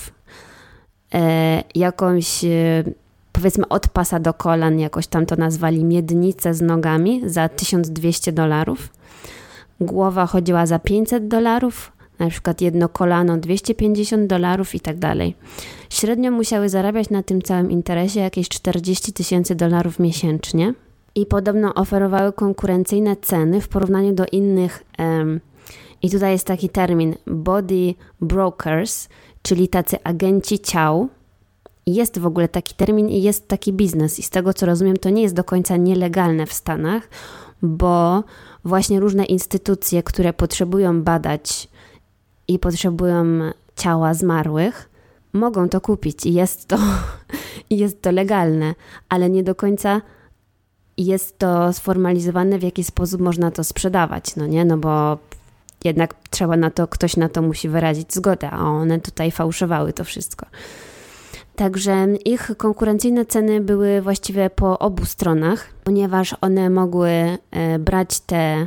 jakąś powiedzmy od pasa do kolan, jakoś tam to nazwali, miednicę z nogami za $1200. Głowa chodziła za $500, na przykład jedno kolano $250 i tak dalej. Średnio musiały zarabiać na tym całym interesie jakieś $40,000 miesięcznie i podobno oferowały konkurencyjne ceny w porównaniu do innych, i tutaj jest taki termin body brokers, czyli tacy agenci ciał. Jest w ogóle taki termin i jest taki biznes i z tego co rozumiem to nie jest do końca nielegalne w Stanach, bo właśnie różne instytucje, które potrzebują badać i potrzebują ciała zmarłych, mogą to kupić i jest to legalne, ale nie do końca jest to sformalizowane, w jaki sposób można to sprzedawać, no nie, no bo jednak ktoś na to musi wyrazić zgodę, a one tutaj fałszowały to wszystko. Także ich konkurencyjne ceny były właściwie po obu stronach, ponieważ one mogły brać te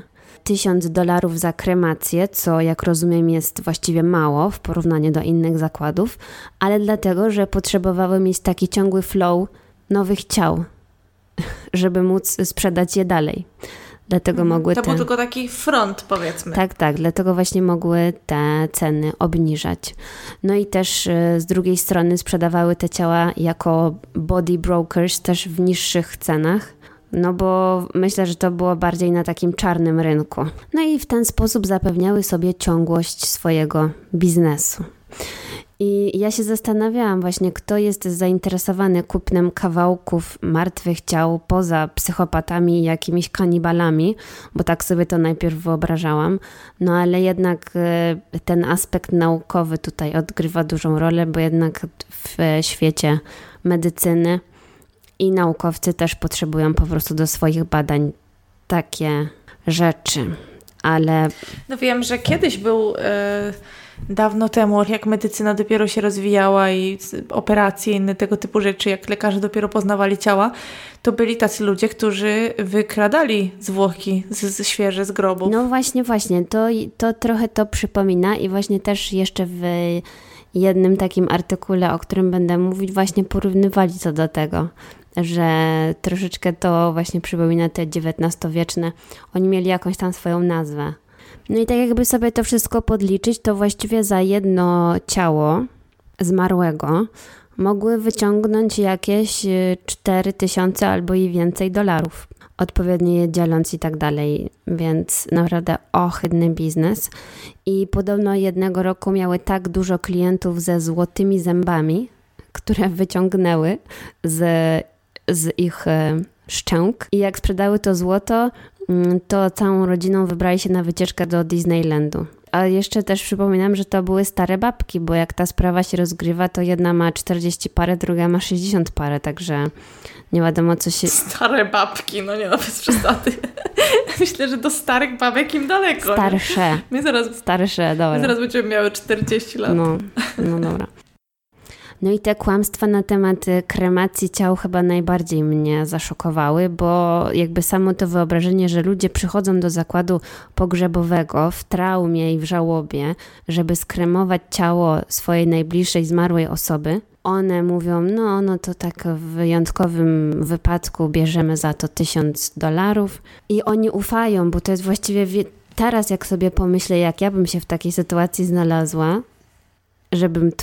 $1000 za kremację, co jak rozumiem jest właściwie mało w porównaniu do innych zakładów, ale dlatego, że potrzebowały mieć taki ciągły flow nowych ciał, żeby móc sprzedać je dalej. Dlatego mogły to był tylko taki front, powiedzmy. Tak, dlatego właśnie mogły te ceny obniżać. No i też z drugiej strony sprzedawały te ciała jako body brokers też w niższych cenach, no bo myślę, że to było bardziej na takim czarnym rynku. No i w ten sposób zapewniały sobie ciągłość swojego biznesu. I ja się zastanawiałam właśnie, kto jest zainteresowany kupnem kawałków martwych ciał poza psychopatami i jakimiś kanibalami, bo tak sobie to najpierw wyobrażałam. No ale jednak ten aspekt naukowy tutaj odgrywa dużą rolę, bo jednak w świecie medycyny i naukowcy też potrzebują po prostu do swoich badań takie rzeczy. Ale... No wiem, że kiedyś był... Dawno temu, jak medycyna dopiero się rozwijała i operacje, inne tego typu rzeczy, jak lekarze dopiero poznawali ciała, to byli tacy ludzie, którzy wykradali zwłoki świeże z grobów. No właśnie, to trochę to przypomina i właśnie też jeszcze w jednym takim artykule, o którym będę mówić, właśnie porównywali co do tego, że troszeczkę to właśnie przypomina te XIX-wieczne, oni mieli jakąś tam swoją nazwę. No i tak jakby sobie to wszystko podliczyć, to właściwie za jedno ciało zmarłego mogły wyciągnąć jakieś 4000 albo i więcej dolarów, odpowiednio je dzieląc i tak dalej, więc naprawdę ohydny biznes. I podobno jednego roku miały tak dużo klientów ze złotymi zębami, które wyciągnęły z ich szczęk i jak sprzedały to złoto, to całą rodziną wybrali się na wycieczkę do Disneylandu. A jeszcze też przypominam, że to były stare babki, bo jak ta sprawa się rozgrywa, to jedna ma 40 parę, druga ma 60 parę, także nie wiadomo co się... Stare babki, no nie no, bez przesady. Myślę, że do starych babek im daleko. Starsze. Starsze, dobra. My zaraz będziemy miały 40 lat. No dobra. No i te kłamstwa na temat kremacji ciał chyba najbardziej mnie zaszokowały, bo jakby samo to wyobrażenie, że ludzie przychodzą do zakładu pogrzebowego w traumie i w żałobie, żeby skremować ciało swojej najbliższej zmarłej osoby. One mówią, no to tak w wyjątkowym wypadku bierzemy za to $1000 i oni ufają, bo to jest właściwie, teraz jak sobie pomyślę, jak ja bym się w takiej sytuacji znalazła, żebym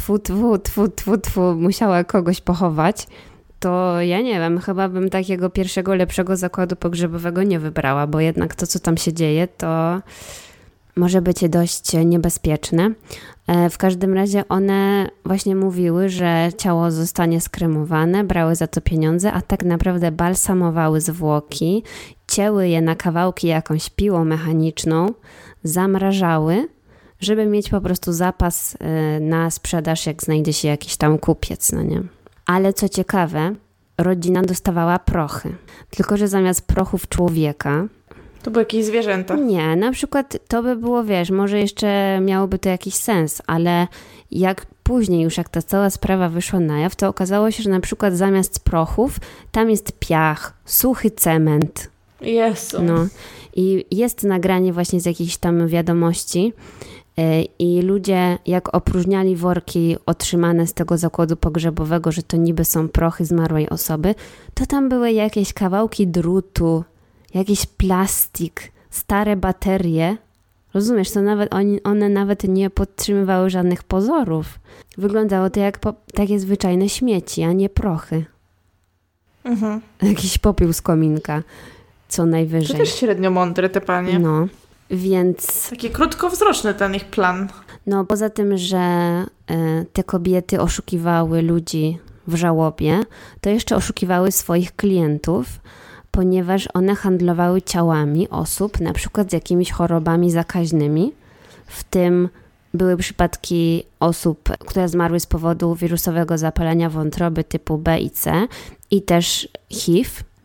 musiała kogoś pochować, to ja nie wiem, chyba bym takiego pierwszego, lepszego zakładu pogrzebowego nie wybrała, bo jednak to, co tam się dzieje, to może być dość niebezpieczne. W każdym razie one właśnie mówiły, że ciało zostanie skremowane, brały za to pieniądze, a tak naprawdę balsamowały zwłoki, cięły je na kawałki jakąś piłą mechaniczną, zamrażały, żeby mieć po prostu zapas na sprzedaż, jak znajdzie się jakiś tam kupiec, no nie? Ale co ciekawe, rodzina dostawała prochy. Tylko że zamiast prochów człowieka... To były jakieś zwierzęta? Nie, na przykład to by było, może jeszcze miałoby to jakiś sens, ale jak później już jak ta cała sprawa wyszła na jaw, to okazało się, że na przykład zamiast prochów tam jest piach, suchy cement. Jezu. No. I jest nagranie właśnie z jakichś tam wiadomości, i ludzie jak opróżniali worki otrzymane z tego zakładu pogrzebowego, że to niby są prochy zmarłej osoby, to tam były jakieś kawałki drutu, jakiś plastik, stare baterie. Rozumiesz, to nawet one nawet nie podtrzymywały żadnych pozorów. Wyglądało to jak takie zwyczajne śmieci, a nie prochy. Mhm. Jakiś popiół z kominka, co najwyżej. To też średnio mądre te panie. No. Więc... Taki krótkowzroczny ten ich plan. No poza tym, że te kobiety oszukiwały ludzi w żałobie, to jeszcze oszukiwały swoich klientów, ponieważ one handlowały ciałami osób, na przykład z jakimiś chorobami zakaźnymi. W tym były przypadki osób, które zmarły z powodu wirusowego zapalenia wątroby typu B i C i też HIV.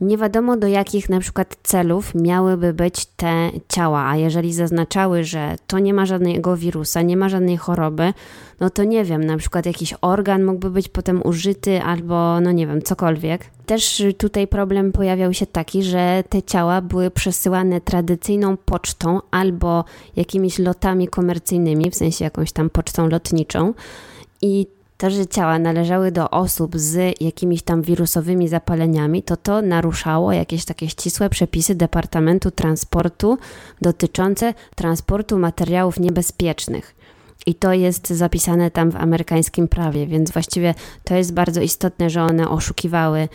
nie wiadomo do jakich na przykład celów miałyby być te ciała, a jeżeli zaznaczały, że to nie ma żadnego wirusa, nie ma żadnej choroby, no to nie wiem, na przykład jakiś organ mógłby być potem użyty albo no nie wiem, cokolwiek. Też tutaj problem pojawiał się taki, że te ciała były przesyłane tradycyjną pocztą albo jakimiś lotami komercyjnymi, w sensie jakąś tam pocztą lotniczą i to, że ciała należały do osób z jakimiś tam wirusowymi zapaleniami, to naruszało jakieś takie ścisłe przepisy Departamentu Transportu dotyczące transportu materiałów niebezpiecznych. I to jest zapisane tam w amerykańskim prawie, więc właściwie to jest bardzo istotne, że one oszukiwały,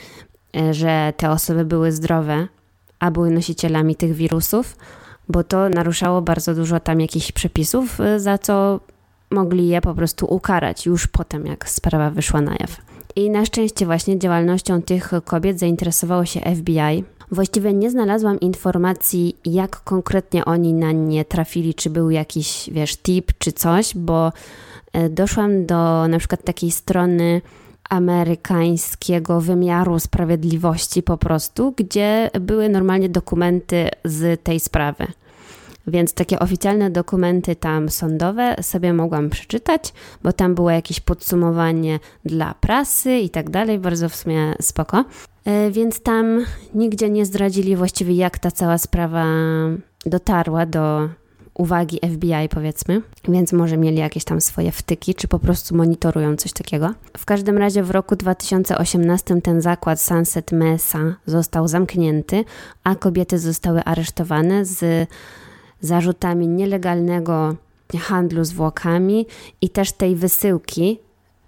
że te osoby były zdrowe, a były nosicielami tych wirusów, bo to naruszało bardzo dużo tam jakichś przepisów, za co mogli je po prostu ukarać już potem, jak sprawa wyszła na jaw. I na szczęście właśnie działalnością tych kobiet zainteresowało się FBI. Właściwie nie znalazłam informacji, jak konkretnie oni na nie trafili, czy był jakiś, tip czy coś, bo doszłam do na przykład takiej strony amerykańskiego wymiaru sprawiedliwości po prostu, gdzie były normalnie dokumenty z tej sprawy. Więc takie oficjalne dokumenty tam sądowe sobie mogłam przeczytać, bo tam było jakieś podsumowanie dla prasy i tak dalej, bardzo w sumie spoko. Więc tam nigdzie nie zdradzili właściwie, jak ta cała sprawa dotarła do uwagi FBI, powiedzmy, więc może mieli jakieś tam swoje wtyki, czy po prostu monitorują coś takiego. W każdym razie w roku 2018 ten zakład Sunset Mesa został zamknięty, a kobiety zostały aresztowane z zarzutami nielegalnego handlu zwłokami i też tej wysyłki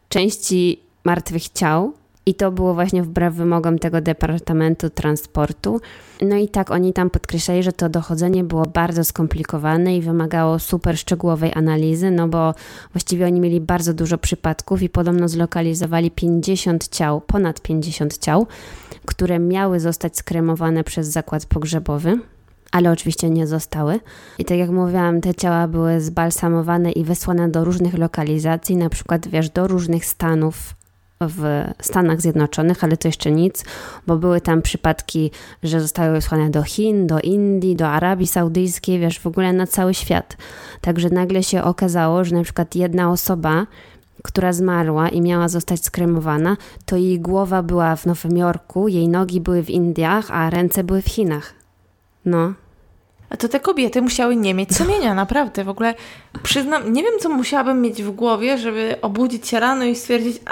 części martwych ciał. I to było właśnie wbrew wymogom tego Departamentu Transportu. No i tak oni tam podkreślali, że to dochodzenie było bardzo skomplikowane i wymagało super szczegółowej analizy, no bo właściwie oni mieli bardzo dużo przypadków i podobno zlokalizowali 50 ciał, ponad 50 ciał, które miały zostać skremowane przez zakład pogrzebowy, ale oczywiście nie zostały. I tak jak mówiłam, te ciała były zbalsamowane i wysłane do różnych lokalizacji, na przykład do różnych stanów w Stanach Zjednoczonych, ale to jeszcze nic, bo były tam przypadki, że zostały wysłane do Chin, do Indii, do Arabii Saudyjskiej, w ogóle na cały świat. Także nagle się okazało, że na przykład jedna osoba, która zmarła i miała zostać skremowana, to jej głowa była w Nowym Jorku, jej nogi były w Indiach, a ręce były w Chinach. No. A to te kobiety musiały nie mieć sumienia, naprawdę. W ogóle przyznam, nie wiem, co musiałabym mieć w głowie, żeby obudzić się rano i stwierdzić,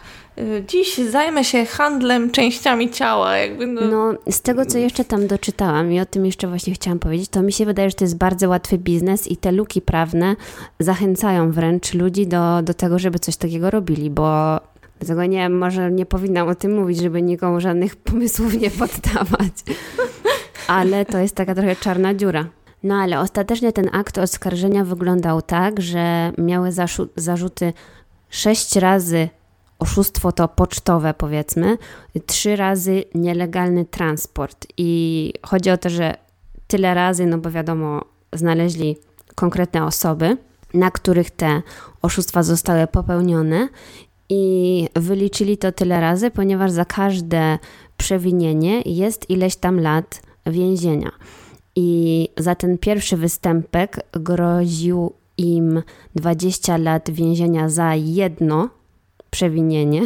dziś zajmę się handlem częściami ciała. No, z tego, co jeszcze tam doczytałam i o tym jeszcze właśnie chciałam powiedzieć, to mi się wydaje, że to jest bardzo łatwy biznes i te luki prawne zachęcają wręcz ludzi do tego, żeby coś takiego robili, bo dlatego nie wiem, może nie powinnam o tym mówić, żeby nikomu żadnych pomysłów nie poddawać. Ale to jest taka trochę czarna dziura. No ale ostatecznie ten akt oskarżenia wyglądał tak, że miały zarzuty 6 razy oszustwo to pocztowe, powiedzmy, 3 razy nielegalny transport. I chodzi o to, że tyle razy, no bo wiadomo, znaleźli konkretne osoby, na których te oszustwa zostały popełnione i wyliczyli to tyle razy, ponieważ za każde przewinienie jest ileś tam lat więzienia. I za ten pierwszy występek groził im 20 lat więzienia za jedno przewinienie,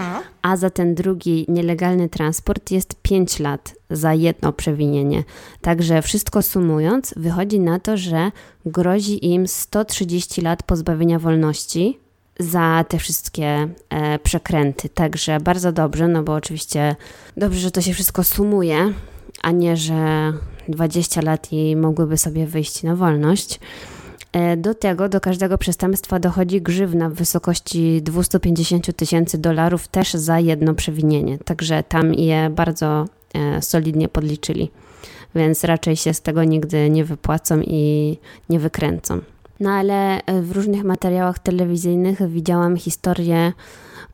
a za ten drugi nielegalny transport jest 5 lat za jedno przewinienie. Także wszystko sumując, wychodzi na to, że grozi im 130 lat pozbawienia wolności za te wszystkie przekręty. Także bardzo dobrze, no bo oczywiście dobrze, że to się wszystko sumuje, a nie, że 20 lat i mogłyby sobie wyjść na wolność. Do tego, do każdego przestępstwa dochodzi grzywna w wysokości $250,000 też za jedno przewinienie. Także tam je bardzo solidnie podliczyli. Więc raczej się z tego nigdy nie wypłacą i nie wykręcą. No ale w różnych materiałach telewizyjnych widziałam historie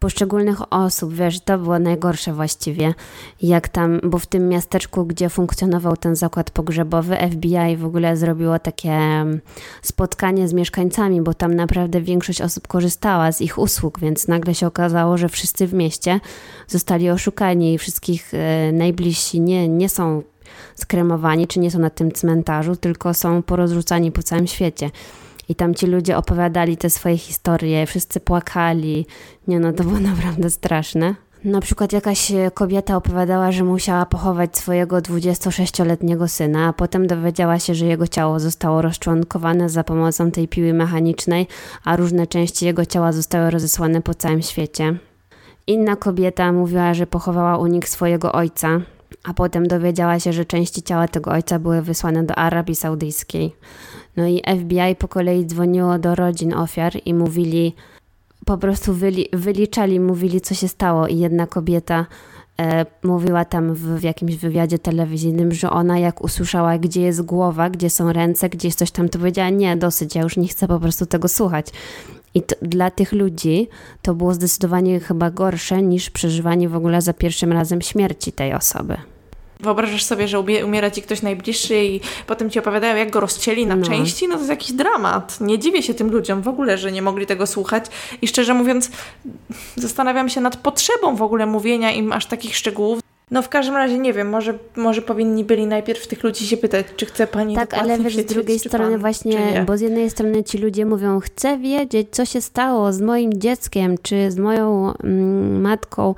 poszczególnych osób, wiesz, to było najgorsze właściwie, jak tam, bo w tym miasteczku, gdzie funkcjonował ten zakład pogrzebowy, FBI w ogóle zrobiło takie spotkanie z mieszkańcami, bo tam naprawdę większość osób korzystała z ich usług, więc nagle się okazało, że wszyscy w mieście zostali oszukani i wszystkich najbliżsi nie są skremowani, czy nie są na tym cmentarzu, tylko są porozrzucani po całym świecie. I tam ci ludzie opowiadali te swoje historie, wszyscy płakali. Nie no, to było naprawdę straszne. Na przykład jakaś kobieta opowiadała, że musiała pochować swojego 26-letniego syna, a potem dowiedziała się, że jego ciało zostało rozczłonkowane za pomocą tej piły mechanicznej, a różne części jego ciała zostały rozesłane po całym świecie. Inna kobieta mówiła, że pochowała u nich swojego ojca, a potem dowiedziała się, że części ciała tego ojca były wysłane do Arabii Saudyjskiej. No i FBI po kolei dzwoniło do rodzin ofiar i mówili, po prostu wyliczali, mówili, co się stało. I jedna kobieta mówiła tam w jakimś wywiadzie telewizyjnym, że ona jak usłyszała, gdzie jest głowa, gdzie są ręce, gdzie jest coś tam, to powiedziała, nie, dosyć, ja już nie chcę po prostu tego słuchać. I dla tych ludzi to było zdecydowanie chyba gorsze niż przeżywanie w ogóle za pierwszym razem śmierci tej osoby. Wyobrażasz sobie, że umiera ci ktoś najbliższy i potem ci opowiadają, jak go rozcięli na części? No to jest jakiś dramat. Nie dziwię się tym ludziom w ogóle, że nie mogli tego słuchać. I szczerze mówiąc, zastanawiam się nad potrzebą w ogóle mówienia im aż takich szczegółów. No w każdym razie nie wiem, może powinni byli najpierw tych ludzi się pytać, czy chce pani tak, ale wiesz, z drugiej strony pan, właśnie, bo z jednej strony ci ludzie mówią, chcę wiedzieć, co się stało z moim dzieckiem, czy z moją matką,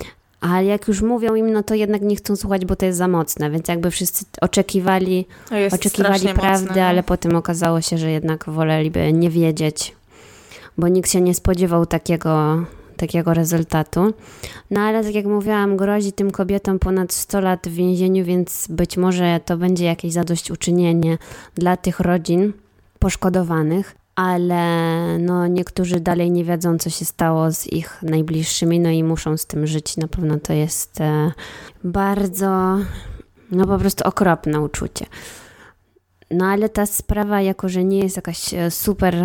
a jak już mówią im, no to jednak nie chcą słuchać, bo to jest za mocne, więc jakby wszyscy oczekiwali prawdy, mocne, ale potem okazało się, że jednak woleliby nie wiedzieć, bo nikt się nie spodziewał takiego rezultatu. No ale tak jak mówiłam, grozi tym kobietom ponad 100 lat w więzieniu, więc być może to będzie jakieś zadośćuczynienie dla tych rodzin poszkodowanych, ale no niektórzy dalej nie wiedzą, co się stało z ich najbliższymi, no i muszą z tym żyć. Na pewno to jest bardzo, no po prostu okropne uczucie. No ale ta sprawa, jako że nie jest jakaś super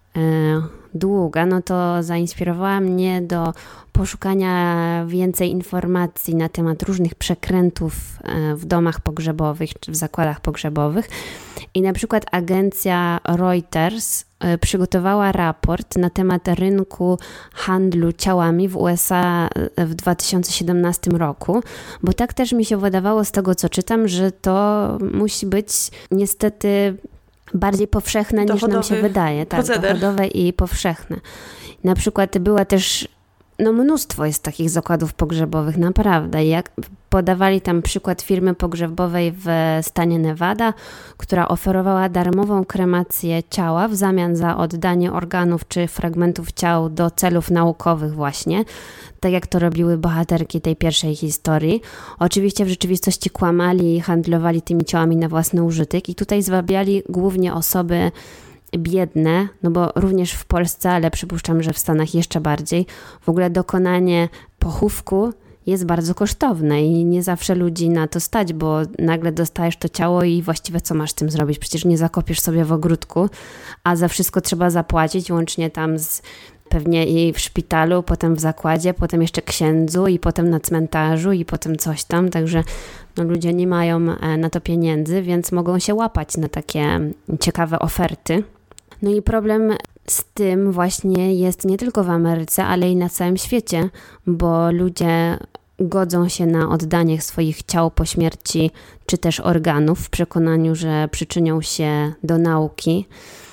długa, no to zainspirowała mnie do poszukania więcej informacji na temat różnych przekrętów w domach pogrzebowych czy w zakładach pogrzebowych. I na przykład agencja Reuters przygotowała raport na temat rynku handlu ciałami w USA w 2017 roku, bo tak też mi się wydawało z tego, co czytam, że to musi być niestety bardziej powszechne niż nam się wydaje. Tak, dochodowe i powszechne. Na przykład była też, no mnóstwo jest takich zakładów pogrzebowych, naprawdę. Jak podawali tam przykład firmy pogrzebowej w stanie Nevada, która oferowała darmową kremację ciała w zamian za oddanie organów czy fragmentów ciał do celów naukowych właśnie, tak jak to robiły bohaterki tej pierwszej historii. Oczywiście w rzeczywistości kłamali i handlowali tymi ciałami na własny użytek i tutaj zwabiali głównie osoby biedne, no bo również w Polsce, ale przypuszczam, że w Stanach jeszcze bardziej, w ogóle dokonanie pochówku jest bardzo kosztowne i nie zawsze ludzi na to stać, bo nagle dostajesz to ciało i właściwie co masz z tym zrobić? Przecież nie zakopiesz sobie w ogródku, a za wszystko trzeba zapłacić, łącznie tam z pewnie i w szpitalu, potem w zakładzie, potem jeszcze księdzu i potem na cmentarzu i potem coś tam, także no, ludzie nie mają na to pieniędzy, więc mogą się łapać na takie ciekawe oferty. No i problem z tym właśnie jest nie tylko w Ameryce, ale i na całym świecie, bo ludzie godzą się na oddanie swoich ciał po śmierci, czy też organów w przekonaniu, że przyczynią się do nauki,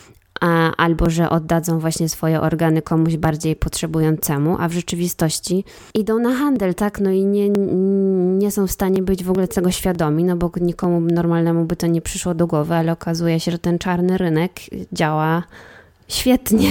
albo że oddadzą właśnie swoje organy komuś bardziej potrzebującemu, a w rzeczywistości idą na handel, tak? No i nie są w stanie być w ogóle tego świadomi, no bo nikomu normalnemu by to nie przyszło do głowy, ale okazuje się, że ten czarny rynek działa świetnie.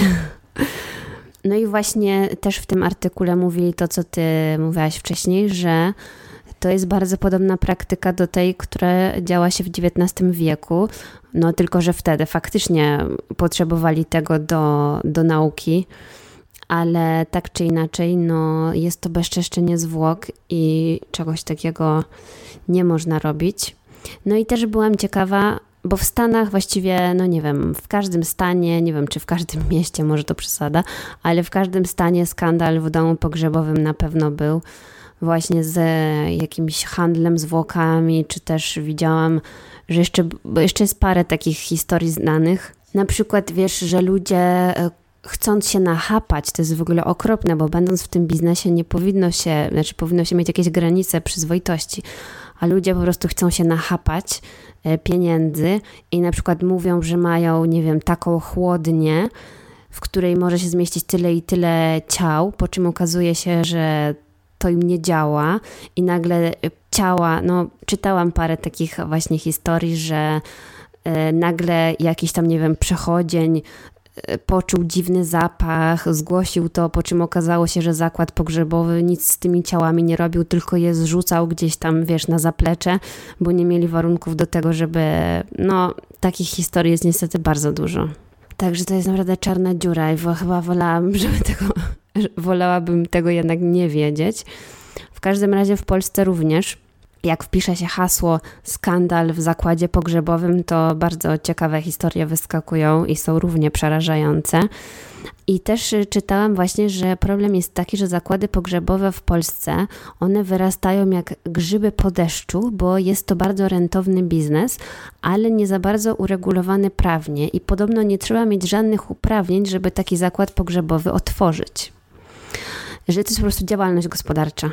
No i właśnie też w tym artykule mówili to, co ty mówiłaś wcześniej, że to jest bardzo podobna praktyka do tej, która działa się w XIX wieku, no tylko, że wtedy faktycznie potrzebowali tego do nauki, ale tak czy inaczej, no jest to bezczeszczenie zwłok i czegoś takiego nie można robić. No i też byłam ciekawa, bo w Stanach właściwie, no nie wiem, w każdym stanie, nie wiem czy w każdym mieście, może to przesada, ale w każdym stanie skandal w domu pogrzebowym na pewno był. Właśnie z jakimś handlem zwłokami, czy też widziałam, że jeszcze jest parę takich historii znanych. Na przykład wiesz, że ludzie chcąc się nachapać, to jest w ogóle okropne, bo będąc w tym biznesie powinno się mieć jakieś granice przyzwoitości, a ludzie po prostu chcą się nachapać pieniędzy i na przykład mówią, że mają, nie wiem, taką chłodnię, w której może się zmieścić tyle i tyle ciał, po czym okazuje się, że to im nie działa i nagle ciała, no czytałam parę takich właśnie historii, że nagle jakiś tam, nie wiem, przechodzień poczuł dziwny zapach, zgłosił to, po czym okazało się, że zakład pogrzebowy nic z tymi ciałami nie robił, tylko je zrzucał gdzieś tam, wiesz, na zaplecze, bo nie mieli warunków do tego, żeby, no takich historii jest niestety bardzo dużo. Także to jest naprawdę czarna dziura i chyba wolałabym tego jednak nie wiedzieć. W każdym razie w Polsce również, jak wpisze się hasło skandal w zakładzie pogrzebowym, to bardzo ciekawe historie wyskakują i są równie przerażające. I też czytałam właśnie, że problem jest taki, że zakłady pogrzebowe w Polsce, one wyrastają jak grzyby po deszczu, bo jest to bardzo rentowny biznes, ale nie za bardzo uregulowany prawnie i podobno nie trzeba mieć żadnych uprawnień, żeby taki zakład pogrzebowy otworzyć. Że to jest po prostu działalność gospodarcza.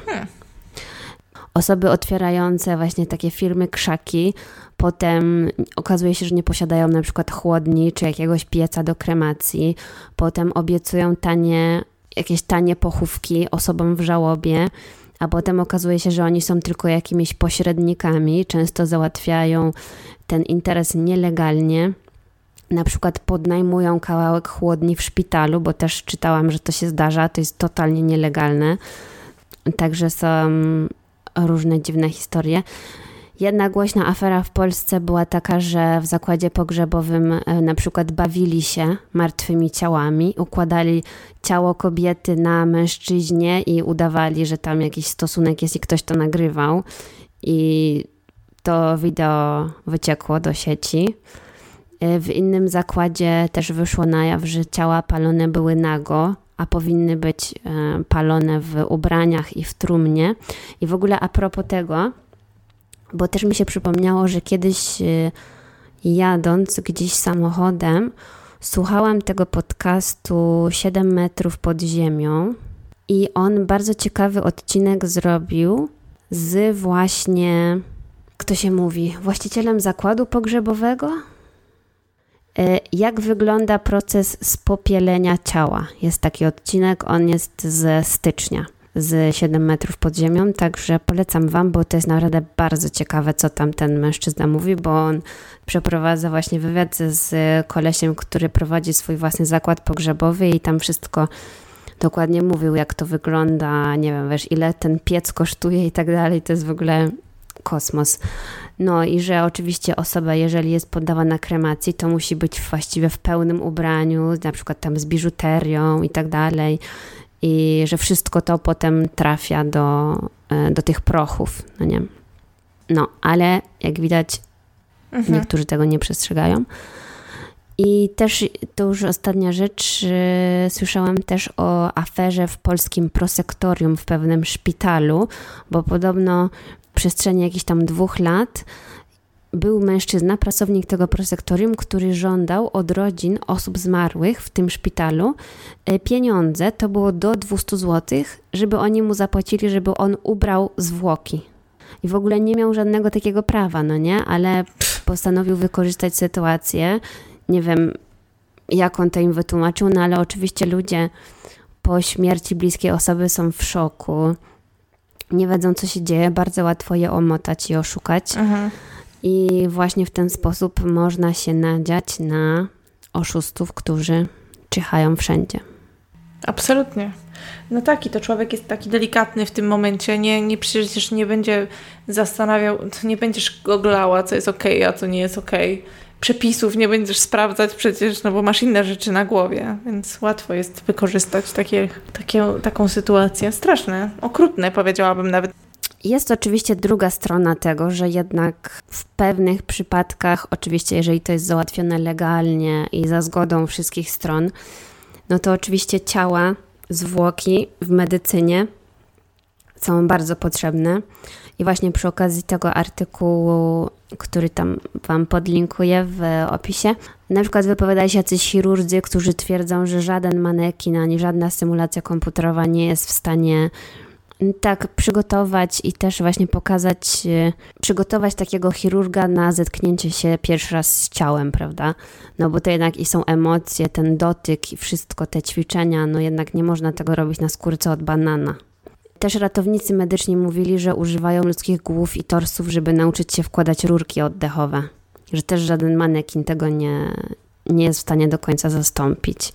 Osoby otwierające właśnie takie firmy krzaki, potem okazuje się, że nie posiadają na przykład chłodni czy jakiegoś pieca do kremacji, potem obiecują jakieś tanie pochówki osobom w żałobie, a potem okazuje się, że oni są tylko jakimiś pośrednikami, często załatwiają ten interes nielegalnie. Na przykład podnajmują kawałek chłodni w szpitalu, bo też czytałam, że to się zdarza, to jest totalnie nielegalne. Także są różne dziwne historie. Jedna głośna afera w Polsce była taka, że w zakładzie pogrzebowym na przykład bawili się martwymi ciałami, układali ciało kobiety na mężczyźnie i udawali, że tam jakiś stosunek jest i ktoś to nagrywał. I to wideo wyciekło do sieci. W innym zakładzie też wyszło na jaw, że ciała palone były nago, a powinny być palone w ubraniach i w trumnie. I w ogóle a propos tego, bo też mi się przypomniało, że kiedyś jadąc gdzieś samochodem, słuchałam tego podcastu 7 metrów pod ziemią i on bardzo ciekawy odcinek zrobił z właśnie, jak to się mówi, właścicielem zakładu pogrzebowego? Jak wygląda proces spopielenia ciała. Jest taki odcinek, on jest ze stycznia, z 7 metrów pod ziemią, także polecam wam, bo to jest naprawdę bardzo ciekawe, co tam ten mężczyzna mówi, bo on przeprowadza właśnie wywiad z kolesiem, który prowadzi swój własny zakład pogrzebowy i tam wszystko dokładnie mówił, jak to wygląda, nie wiem, wiesz, ile ten piec kosztuje i tak dalej, to jest w ogóle kosmos. No i że oczywiście osoba, jeżeli jest poddawana kremacji, to musi być właściwie w pełnym ubraniu, na przykład tam z biżuterią i tak dalej. I że wszystko to potem trafia do tych prochów, no nie? No, ale jak widać, niektórzy tego nie przestrzegają. I też, to już ostatnia rzecz, słyszałam też o aferze w polskim prosektorium w pewnym szpitalu, bo podobno w przestrzeni jakichś tam 2 lat był mężczyzna, pracownik tego prosektorium, który żądał od rodzin osób zmarłych w tym szpitalu pieniądze, to było do 200 zł, żeby oni mu zapłacili, żeby on ubrał zwłoki. I w ogóle nie miał żadnego takiego prawa, no nie? Ale postanowił wykorzystać sytuację. Nie wiem, jak on to im wytłumaczył, no ale oczywiście ludzie po śmierci bliskiej osoby są w szoku. Nie wiedzą, co się dzieje. Bardzo łatwo je omotać i oszukać. I właśnie w ten sposób można się nadziać na oszustów, którzy czyhają wszędzie. Absolutnie. No taki, to człowiek jest taki delikatny w tym momencie. Przecież nie będzie zastanawiał, nie będziesz goglała, co jest okej, a co nie jest okej. Przepisów nie będziesz sprawdzać przecież, no bo masz inne rzeczy na głowie, więc łatwo jest wykorzystać taką sytuację. Straszne, okrutne powiedziałabym nawet. Jest oczywiście druga strona tego, że jednak w pewnych przypadkach, oczywiście jeżeli to jest załatwione legalnie i za zgodą wszystkich stron, no to oczywiście ciała, zwłoki w medycynie są bardzo potrzebne. I właśnie przy okazji tego artykułu, który tam Wam podlinkuję w opisie, na przykład wypowiadali się jacyś chirurdzy, którzy twierdzą, że żaden manekin ani żadna symulacja komputerowa nie jest w stanie tak przygotować i też właśnie przygotować takiego chirurga na zetknięcie się pierwszy raz z ciałem, prawda? No bo to jednak i są emocje, ten dotyk i wszystko, te ćwiczenia, no jednak nie można tego robić na skórce od banana. Też ratownicy medyczni mówili, że używają ludzkich głów i torsów, żeby nauczyć się wkładać rurki oddechowe. Że też żaden manekin tego nie jest w stanie do końca zastąpić.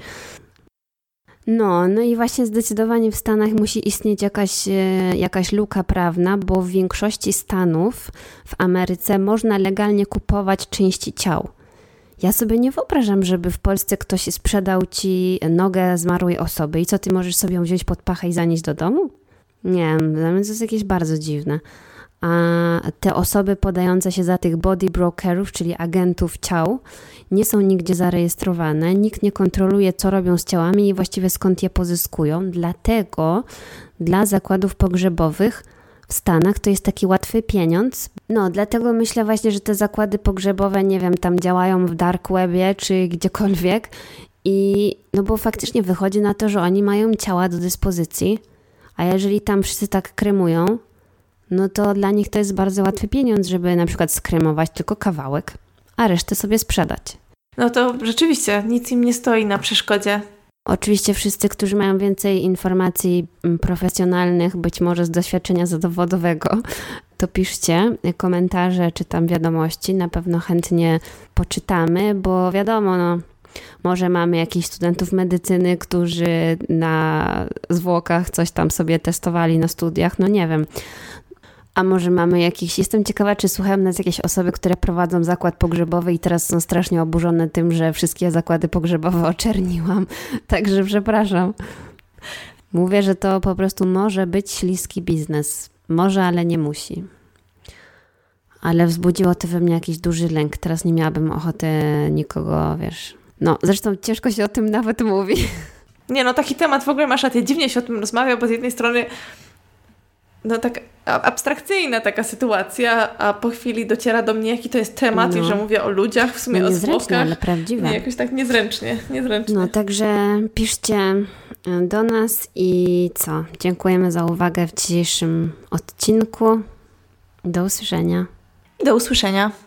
No i właśnie zdecydowanie w Stanach musi istnieć jakaś luka prawna, bo w większości stanów w Ameryce można legalnie kupować części ciał. Ja sobie nie wyobrażam, żeby w Polsce ktoś sprzedał ci nogę zmarłej osoby i co, ty możesz sobie ją wziąć pod pachę i zanieść do domu? Nie, dla mnie to jest jakieś bardzo dziwne. A te osoby podające się za tych body brokerów, czyli agentów ciał, nie są nigdzie zarejestrowane, nikt nie kontroluje, co robią z ciałami i właściwie skąd je pozyskują. Dlatego dla zakładów pogrzebowych w Stanach to jest taki łatwy pieniądz. No, dlatego myślę właśnie, że te zakłady pogrzebowe, nie wiem, tam działają w dark webie czy gdziekolwiek i no bo faktycznie wychodzi na to, że oni mają ciała do dyspozycji, a jeżeli tam wszyscy tak kremują, no to dla nich to jest bardzo łatwy pieniądz, żeby na przykład skremować tylko kawałek, a resztę sobie sprzedać. No to rzeczywiście nic im nie stoi na przeszkodzie. Oczywiście wszyscy, którzy mają więcej informacji profesjonalnych, być może z doświadczenia zawodowego, to piszcie komentarze czy tam wiadomości. Na pewno chętnie poczytamy, bo wiadomo, no, może mamy jakichś studentów medycyny, którzy na zwłokach coś tam sobie testowali na studiach, no nie wiem. A może mamy jestem ciekawa, czy słuchają nas jakieś osoby, które prowadzą zakład pogrzebowy i teraz są strasznie oburzone tym, że wszystkie zakłady pogrzebowe oczerniłam. Także przepraszam. Mówię, że to po prostu może być śliski biznes. Może, ale nie musi. Ale wzbudziło to we mnie jakiś duży lęk. Teraz nie miałabym ochoty nikogo, wiesz... No, zresztą ciężko się o tym nawet mówi. Nie, no taki temat w ogóle masz, a ty dziwnie się o tym rozmawia, bo z jednej strony no tak abstrakcyjna taka sytuacja, a po chwili dociera do mnie, jaki to jest temat i że mówię o ludziach, w sumie no, o zwłokach. Ale prawdziwe. Nie, jakoś tak niezręcznie. No także piszcie do nas i co? Dziękujemy za uwagę w dzisiejszym odcinku. Do usłyszenia. Do usłyszenia.